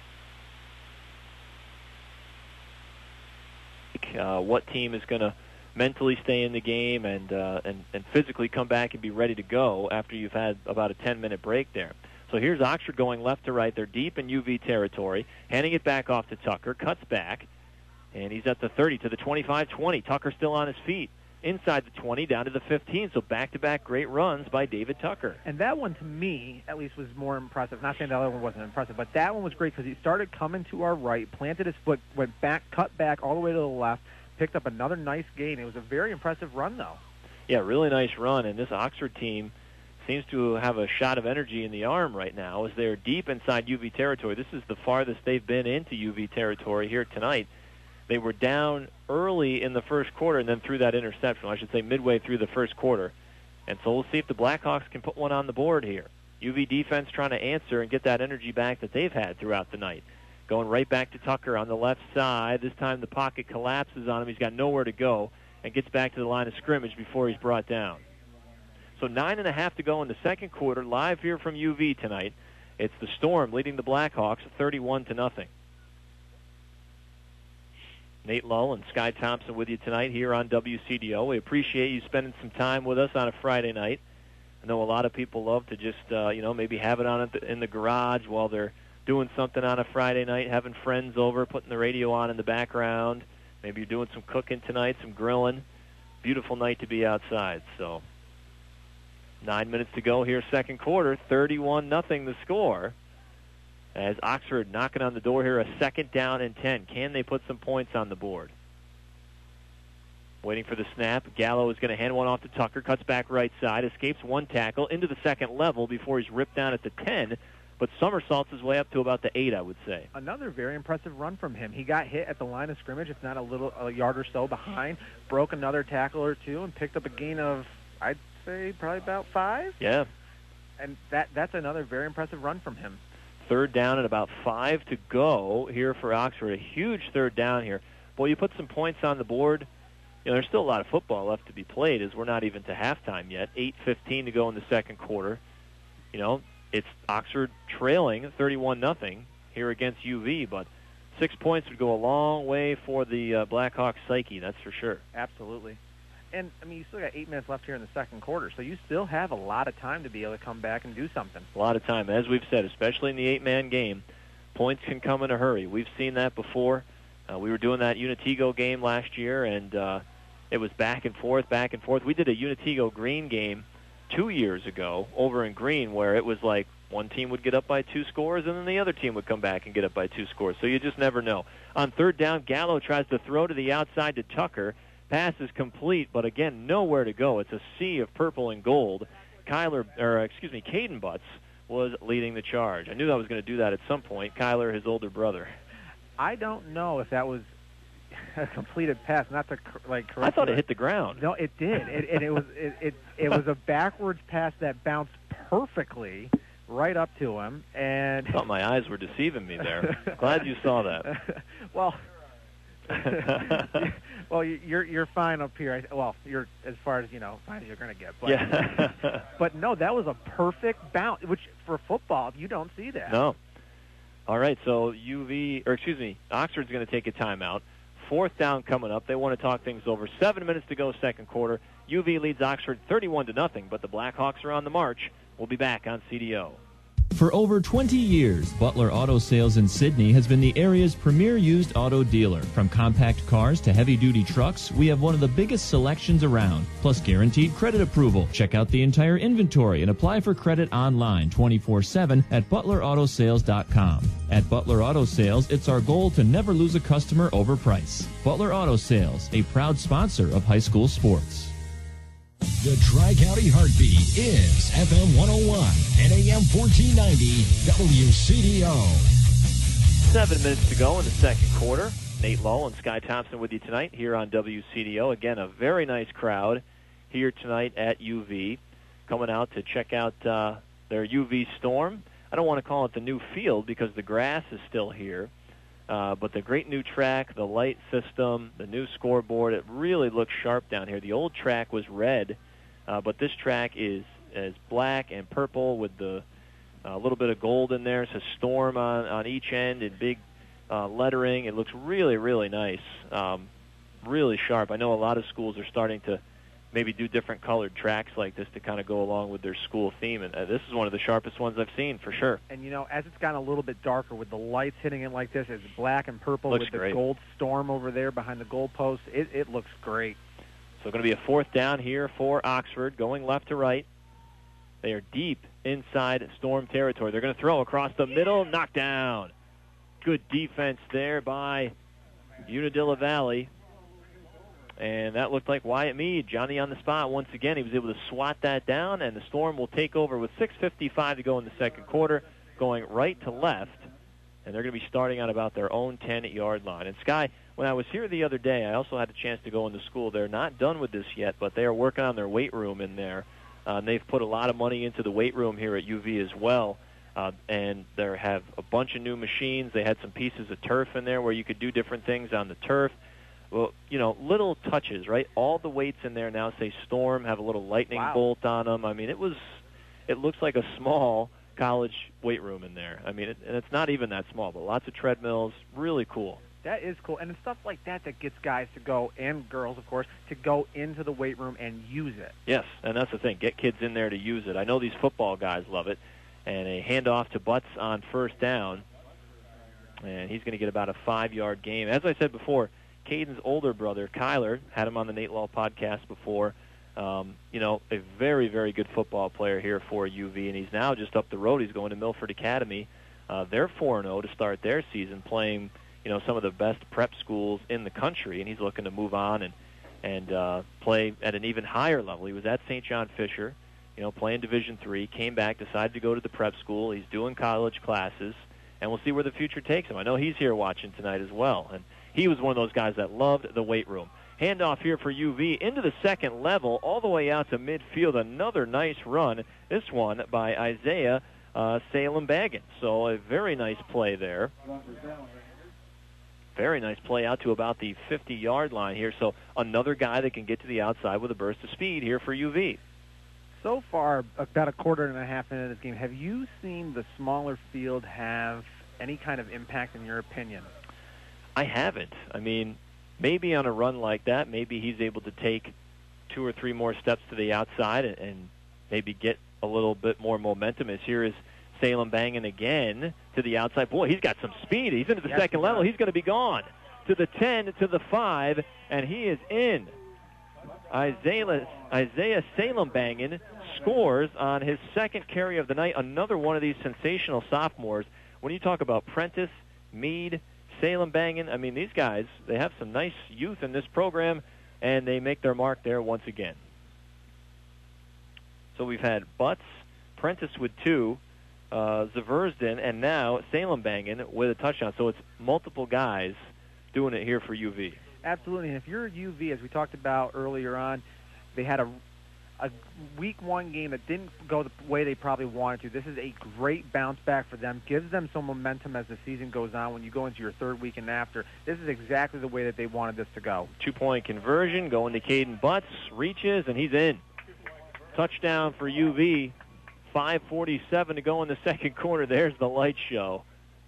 D: Uh, what team is going to
C: mentally stay in the game and, uh, and and physically come back and be ready to go after you've had about a ten-minute break there. So here's Oxford going left to right. They're deep in U V territory, handing it back off to Tucker, cuts back, and he's at the thirty to the twenty-five twenty. Tucker still on his feet. Inside the twenty, down to the fifteen. So back-to-back great runs by David Tucker.
D: And that one, to me, at least, was more impressive. Not saying the other one wasn't impressive, but that one was great because he started coming to our right, planted his foot, went back, cut back all the way to the left, picked up another nice gain. It was a very impressive run, though.
C: Yeah, really nice run. And this Oxford team seems to have a shot of energy in the arm right now as they're deep inside U V territory. This is the farthest they've been into U V territory here tonight. They were down early in the first quarter and then threw that interception, I should say midway through the first quarter. And so we'll see if the Blackhawks can put one on the board here. U V defense trying to answer and get that energy back that they've had throughout the night. Going right back to Tucker on the left side. This time the pocket collapses on him. He's got nowhere to go and gets back to the line of scrimmage before he's brought down. So nine and a half to go in the second quarter. Live here from U V tonight. It's the Storm leading the Blackhawks thirty-one to nothing. Nate Lull and Sky Thompson with you tonight here on W C D O. We appreciate you spending some time with us on a Friday night. I know a lot of people love to just, uh, you know, maybe have it on in the garage while they're doing something on a Friday night, having friends over, putting the radio on in the background. Maybe you're doing some cooking tonight, some grilling. Beautiful night to be outside. So nine minutes to go here, second quarter, thirty-one nothing the score. As Oxford knocking on the door here, a second down and ten. Can they put some points on the board? Waiting for the snap. Gallo is going to hand one off to Tucker. Cuts back right side. Escapes one tackle into the second level before he's ripped down at the ten. But somersaults his way up to about the eight, I would say.
D: Another very impressive run from him. He got hit at the line of scrimmage, if not a little a yard or so behind. Broke another tackle or two and picked up a gain of, I'd say, probably about five.
C: Yeah.
D: And that that's another very impressive run from him.
C: Third down and about five to go here for Oxford. A huge third down here. Boy, you put some points on the board. You know, there's still a lot of football left to be played as we're not even to halftime yet. eight fifteen to go in the second quarter. You know, it's Oxford trailing thirty-one nothing here against U V, but six points would go a long way for the uh, Blackhawks psyche, that's for sure.
D: Absolutely. And, I mean, you still got eight minutes left here in the second quarter, so you still have a lot of time to be able to come back and do something.
C: A lot of time. As we've said, especially in the eight-man game, points can come in a hurry. We've seen that before. Uh, we were doing that Unitigo game last year, and uh, it was back and forth, back and forth. We did a Unitigo Green game two years ago over in Green where it was like one team would get up by two scores, and then the other team would come back and get up by two scores. So you just never know. On third down, Gallo tries to throw to the outside to Tucker. Pass is complete, but again, nowhere to go. It's a sea of purple and gold. Kyler, or excuse me, Caden Butts was leading the charge. I knew I was going to do that at some point. Kyler, his older brother.
D: I don't know if that was a completed pass, not to like correct.
C: I thought
D: you.
C: it hit the ground.
D: No, it did. It, and it was it, it it was a backwards pass that bounced perfectly right up to him. And
C: I thought my eyes were deceiving me there. Glad you saw that.
D: well. Well, you're you're fine up here. Well, you're as far as you know, fine as you're going to get. But,
C: yeah.
D: But no, that was a perfect bounce. Which for football, you don't see that.
C: No. All right, so U V, or excuse me, Oxford's going to take a timeout. Fourth down coming up. They want to talk things over. Seven minutes to go, second quarter. U V leads Oxford thirty-one to nothing, but the Blackhawks are on the march. We'll be back on C D O.
G: For over twenty years, Butler Auto Sales in Sydney has been the area's premier used auto dealer. From compact cars to heavy-duty trucks, we have one of the biggest selections around, plus guaranteed credit approval. Check out the entire inventory and apply for credit online twenty-four seven at butler auto sales dot com. At Butler Auto Sales, it's our goal to never lose a customer over price. Butler Auto Sales, a proud sponsor of high school sports.
T: The Tri-County Heartbeat is F M one oh one and A M fourteen ninety W C D O.
C: Seven minutes to go in the second quarter. Nate Lull and Sky Thompson with you tonight here on W C D O. Again, a very nice crowd here tonight at U V, coming out to check out uh, their U V Storm. I don't want to call it the new field because the grass is still here, uh, but the great new track, the light system, the new scoreboard, it really looks sharp down here. The old track was red, uh, but this track is, is black and purple with the a uh, little bit of gold in there. It's a Storm on, on each end and big uh, lettering. It looks really, really nice. Um, really sharp. I know a lot of schools are starting to maybe do different colored tracks like this to kind of go along with their school theme, and uh, this is one of the sharpest ones I've seen for sure.
D: And, you know, as it's gotten a little bit darker with the lights hitting it like this, it's black and purple
C: Looks
D: with the
C: great.
D: gold storm over there behind the goalpost. It, it looks great.
C: So going to be a fourth down here for Oxford, going left to right. They are deep inside Storm territory. They're going to throw across the middle, knocked down. Good defense there by Unadilla Valley. And that looked like Wyatt Mead. Johnny on the spot once again. He was able to swat that down, and the Storm will take over with six fifty-five to go in the second quarter, going right to left. And they're going to be starting on about their own ten-yard line. And, Sky, when I was here the other day, I also had a chance to go into school. They're not done with this yet, but they are working on their weight room in there. Uh, and they've put a lot of money into the weight room here at U V as well. Uh, and they have a bunch of new machines. They had some pieces of turf in there where you could do different things on the turf. Well, you know, little touches, right? All the weights in there now say Storm, have a little lightning
D: Wow.
C: bolt on them. I mean, it was, it looks like a small college weight room in there. I mean, it, and it's not even that small, but lots of treadmills, really cool.
D: That is cool. And it's stuff like that that gets guys to go, and girls, of course, to go into the weight room and use it.
C: Yes, and that's the thing. Get kids in there to use it. I know these football guys love it. And a handoff to Butts on first down. And he's going to get about a five-yard gain. As I said before, Caden's older brother, Kyler, had him on the Nate Law podcast before. Um, you know, a very, very good football player here for U V, and he's now just up the road. He's going to Milford Academy. Uh, they're four and oh to start their season, playing, you know, some of the best prep schools in the country, and he's looking to move on and, and uh, play at an even higher level. He was at Saint John Fisher, you know, playing Division three, came back, decided to go to the prep school. He's doing college classes, and we'll see where the future takes him. I know he's here watching tonight as well, and he was one of those guys that loved the weight room. Handoff here for U V into the second level, all the way out to midfield. Another nice run, this one by Isaiah uh, Salem-Baggins. So a very nice play there. Very nice play out to about the fifty-yard line here. So another guy that can get to the outside with a burst of speed here for U V.
D: So far, about a quarter and a half into this game, have you seen the smaller field have any kind of impact in your opinion?
C: I haven't. I mean, maybe on a run like that, maybe he's able to take two or three more steps to the outside and, and maybe get a little bit more momentum. As here is Salem banging again to the outside. Boy, he's got some speed. He's into the
D: yes,
C: second level. He's going to be gone. To the ten, to the five, and he is in. Isaiah, Isaiah Salem-Bangin scores on his second carry of the night. Another one of these sensational sophomores. When you talk about Prentice, Meade, Salem-Bangin, I mean, these guys, they have some nice youth in this program, and they make their mark there once again. So we've had Butts, Prentice with two, uh, Zversden, and now Salem-Bangin with a touchdown. So it's multiple guys doing it here for U V.
D: Absolutely. And if you're U V, as we talked about earlier on, they had a a week one game that didn't go the way they probably wanted to. This is a great bounce back for them. Gives them some momentum as the season goes on when you go into your third week and after. This is exactly the way that they wanted this to go.
C: Two-point conversion going to Caden Butts. Reaches, and he's in. Touchdown for U V. five forty-seven to go in the second quarter. There's the light show.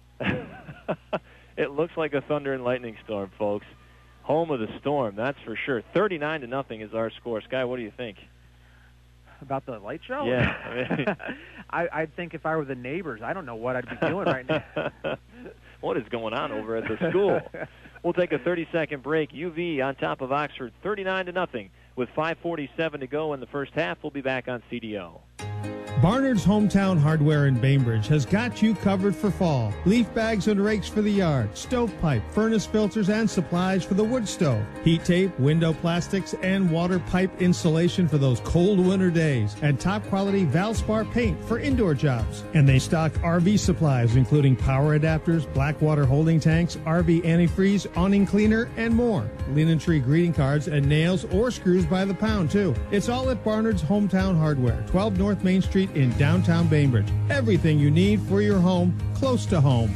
C: It looks like a thunder and lightning storm, folks. Home of the Storm, that's for sure. thirty-nine to nothing is our score. Sky, what do you think?
D: About the light show?
C: Yeah. I mean,
D: I, I'd think if I were the neighbors, I don't know what I'd be doing right now.
C: What is going on over at the school? We'll take a thirty-second break. U V on top of Oxford, thirty-nine to nothing, with five forty-seven to go in the first half. We'll be back on C D O.
U: Barnard's Hometown Hardware in Bainbridge has got you covered for fall. Leaf bags and rakes for the yard, stovepipe, furnace filters, and supplies for the wood stove. Heat tape, window plastics, and water pipe insulation for those cold winter days. And top quality Valspar paint for indoor jobs. And they stock R V supplies, including power adapters, black water holding tanks, R V antifreeze, awning cleaner, and more. Linen tree greeting cards and nails or screws by the pound, too. It's all at Barnard's Hometown Hardware, twelve North Main Street in downtown Bainbridge. Everything you need for your home, close to home.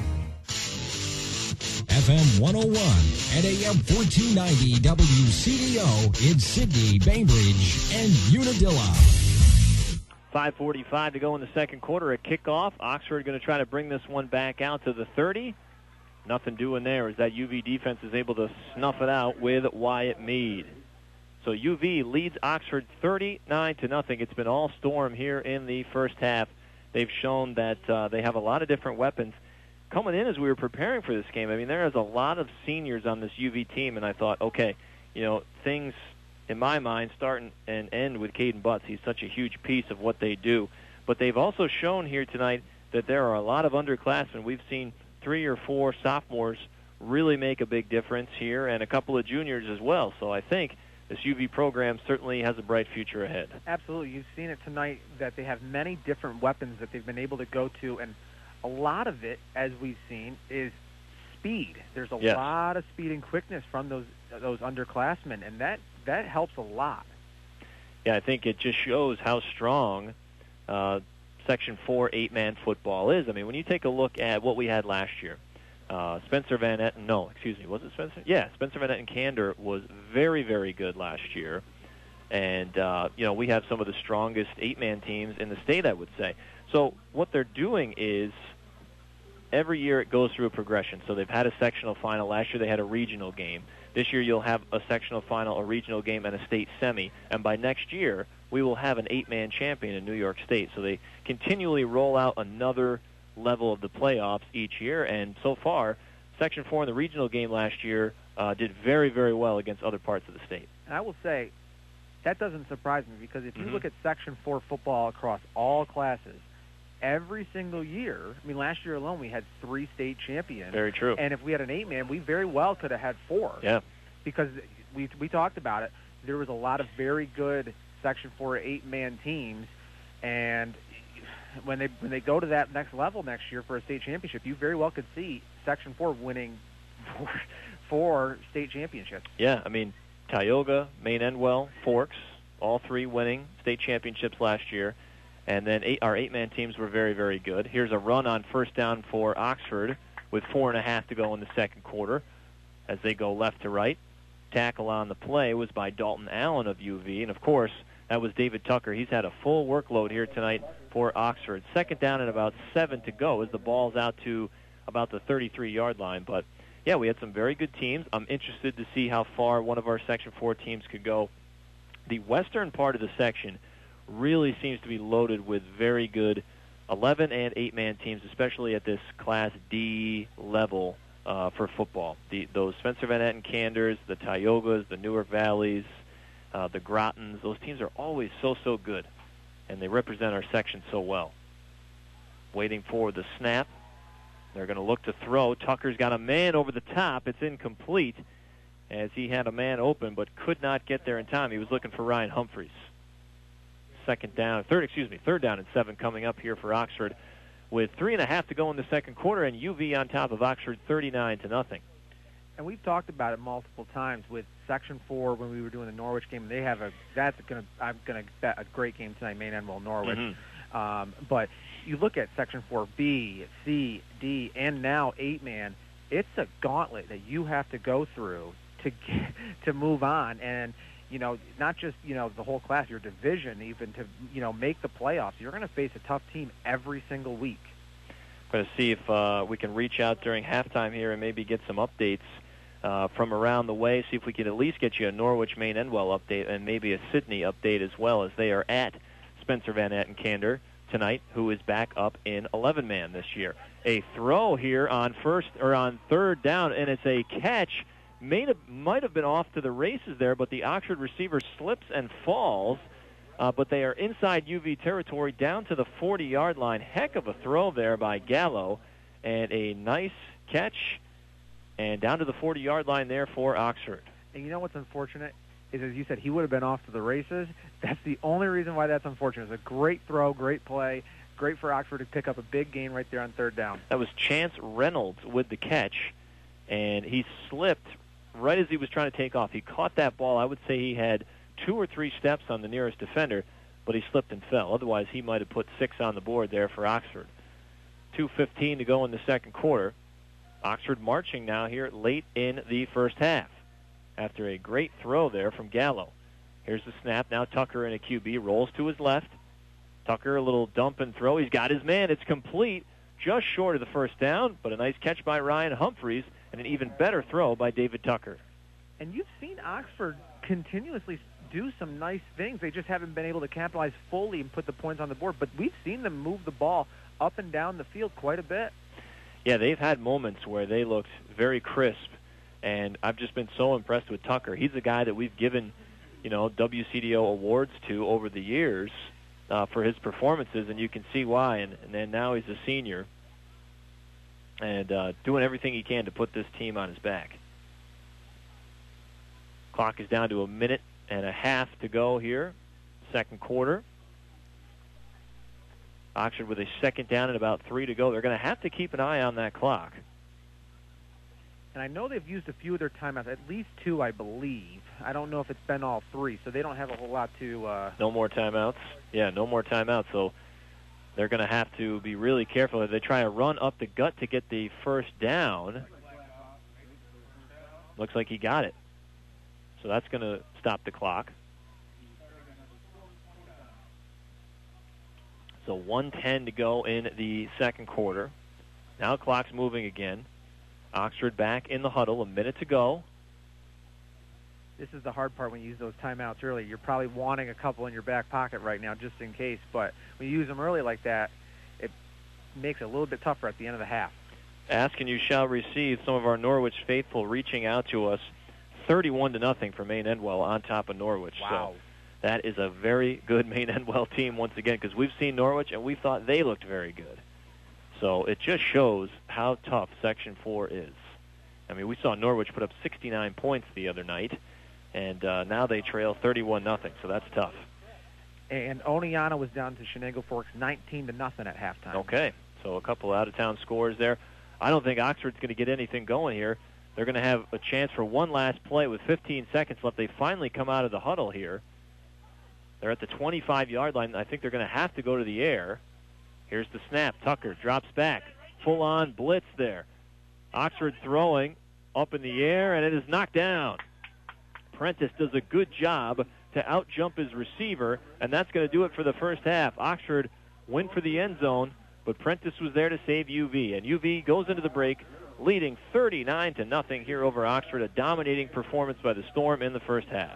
T: F M one oh one and A M fourteen ninety W C D O in Sydney, Bainbridge, and Unadilla.
C: five forty-five to go in the second quarter. A kickoff. Oxford going to try to bring this one back out to the thirty. Nothing doing there as that U V defense is able to snuff it out with Wyatt Mead. So U V leads Oxford thirty-nine to nothing. It's been all storm here in the first half. They've shown that uh, they have a lot of different weapons. Coming in as we were preparing for this game, I mean, there is a lot of seniors on this U V team, and I thought, okay, you know, things, in my mind, start and end with Caden Butts. He's such a huge piece of what they do. But they've also shown here tonight that there are a lot of underclassmen. We've seen three or four sophomores really make a big difference here, and a couple of juniors as well. So I think this U V program certainly has a bright future ahead.
D: Absolutely. You've seen it tonight that they have many different weapons that they've been able to go to, and a lot of it, as we've seen, is speed. There's a
C: Yes.
D: lot of speed and quickness from those those underclassmen, and that, that helps a lot.
C: Yeah, I think it just shows how strong uh, Section four eight-man football is. I mean, when you take a look at what we had last year, uh, Spencer Van Etten, no, excuse me, was it Spencer? Yeah, Spencer Van Etten Candor was very, very good last year. And, uh, you know, we have some of the strongest eight-man teams in the state, I would say. So what they're doing is every year it goes through a progression. So they've had a sectional final. Last year they had a regional game. This year you'll have a sectional final, a regional game, and a state semi. And by next year, we will have an eight-man champion in New York State. So they continually roll out another level of the playoffs each year. And so far, Section four in the regional game last year uh, did very, very well against other parts of the state.
D: And I will say, that doesn't surprise me, because if you
C: Mhm.
D: look at Section four football across all classes, every single year, I mean, last year alone we had three state champions.
C: Very true.
D: And if we had an eight-man, we very well could have had four.
C: Yeah.
D: Because we we talked about it. There was a lot of very good Section four eight-man teams, and when they when they go to that next level next year for a state championship, you very well could see Section four winning four, four state championships.
C: Yeah, I mean, Tioga, Maine Endwell, Forks, all three winning state championships last year. And then eight, our eight-man teams were very, very good. Here's a run on first down for Oxford with four and a half to go in the second quarter as they go left to right. Tackle on the play was by Dalton Allen of U V. And, of course, that was David Tucker. He's had a full workload here tonight for Oxford. Second down and about seven to go as the ball's out to about the thirty-three-yard line. But, yeah, we had some very good teams. I'm interested to see how far one of our Section four teams could go. The western part of the section really seems to be loaded with very good eleven and eight-man teams, especially at this Class D level uh, for football. The, those Spencer Van Etten Candors, the Tiogas, the Newark Valleys, uh, the Grottons, those teams are always so, so good, and they represent our section so well. Waiting for the snap. They're going to look to throw. Tucker's got a man over the top. It's incomplete as he had a man open but could not get there in time. He was looking for Ryan Humphreys. Second down, third, excuse me, third down and seven coming up here for Oxford with three and a half to go in the second quarter, and U V on top of Oxford thirty-nine to nothing.
D: And we've talked about it multiple times with Section four when we were doing the Norwich game. They have a that's going to I'm going to bet a great game tonight, Maine Endwell Norwich.
C: Mm-hmm.
D: Um, but you look at Section four B, C, D, and now eight-man. It's a gauntlet that you have to go through to get, to move on, and you know, not just, you know, the whole class, your division even to, you know, make the playoffs. You're going to face a tough team every single week.
C: Going to see if uh, we can reach out during halftime here and maybe get some updates uh, from around the way, see if we can at least get you a Norwich, Maine Endwell update and maybe a Sydney update as well, as they are at Spencer Van Etten Candor tonight, who is back up in eleven-man this year. A throw here on first or on third down, and it's a catch. May have, might have been off to the races there, but the Oxford receiver slips and falls. Uh, but they are inside U V territory down to the forty-yard line. Heck of a throw there by Gallo, and a nice catch, and down to the forty-yard line there for Oxford.
D: And you know what's unfortunate is, as you said, he would have been off to the races. That's the only reason why that's unfortunate. It's a great throw, great play, great for Oxford to pick up a big gain right there on third down.
C: That was Chance Reynolds with the catch, and he slipped right as he was trying to take off. He caught that ball. I would say he had two or three steps on the nearest defender, but he slipped and fell. Otherwise, he might have put six on the board there for Oxford. two fifteen to go in the second quarter. Oxford marching now here late in the first half after a great throw there from Gallo. Here's the snap. Now Tucker in a Q B rolls to his left. Tucker, a little dump and throw. He's got his man. It's complete. just short of the first down, but a nice catch by Ryan Humphreys and an even better throw by David Tucker.
D: And you've seen Oxford continuously do some nice things. They just haven't been able to capitalize fully and put the points on the board. But we've seen them move the ball up and down the field quite a bit.
C: Yeah, they've had moments where they looked very crisp, and I've just been so impressed with Tucker. He's a guy that we've given, you know, W C D O awards to over the years uh, for his performances, and you can see why. And, and then now he's a senior and uh, doing everything he can to put this team on his back. Clock is down to a minute and a half to go here, second quarter. Oxford with a second down and about three to go. They're going to have to keep an eye on that clock.
D: And I know they've used a few of their timeouts, at least two, I believe. I don't know if it's been all three, so they don't have a whole lot to... Uh...
C: No more timeouts. Yeah, no more timeouts. So they're going to have to be really careful. If they try to run up the gut to get the first down, looks like he got it. So that's going to stop the clock. So one ten to go in the second quarter. Now clock's moving again. Oxford back in the huddle, a minute to go.
D: This is the hard part when you use those timeouts early. You're probably wanting a couple in your back pocket right now just in case, but when you use them early like that, it makes it a little bit tougher at the end of the half.
C: Ask and you shall receive. Some of our Norwich faithful reaching out to us. thirty-one to nothing for Maine Endwell on top of Norwich.
D: Wow.
C: So that is a very good Maine Endwell team once again, because we've seen Norwich and we thought they looked very good. So it just shows how tough Section four is. I mean, we saw Norwich put up sixty-nine points the other night, and uh, now they trail thirty-one nothing, so that's tough.
D: And Oneonta was down to Shenango Forks nineteen to nothing at halftime.
C: Okay, so a couple out-of-town scores there. I don't think Oxford's going to get anything going here. They're going to have a chance for one last play with fifteen seconds left. They finally come out of the huddle here. They're at the twenty-five-yard line. I think they're going to have to go to the air. Here's the snap. Tucker drops back. Full-on blitz there. Oxford throwing up in the air, and it is knocked down. Prentice does a good job to out-jump his receiver, and that's going to do it for the first half. Oxford went for the end zone, but Prentice was there to save U V, and U V goes into the break leading thirty-nine to nothing here over Oxford, a dominating performance by the Storm in the first half.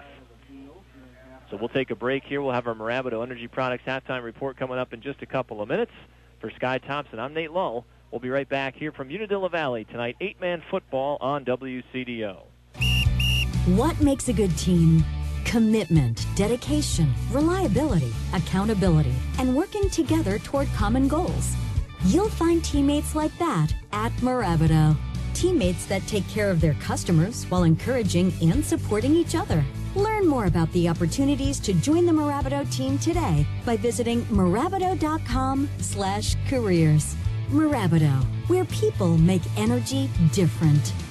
C: So we'll take a break here. We'll have our Mirabito Energy Products halftime report coming up in just a couple of minutes. For Sky Thompson, I'm Nate Lull. We'll be right back here from Unadilla Valley tonight, eight-man football on W C D O.
K: What makes a good team? Commitment, dedication, reliability, accountability, and working together toward common goals. You'll find teammates like that at Mirabito. Teammates that take care of their customers while encouraging and supporting each other. Learn more about the opportunities to join the Mirabito team today by visiting Mirabito.com slash careers. Mirabito, where people make energy different.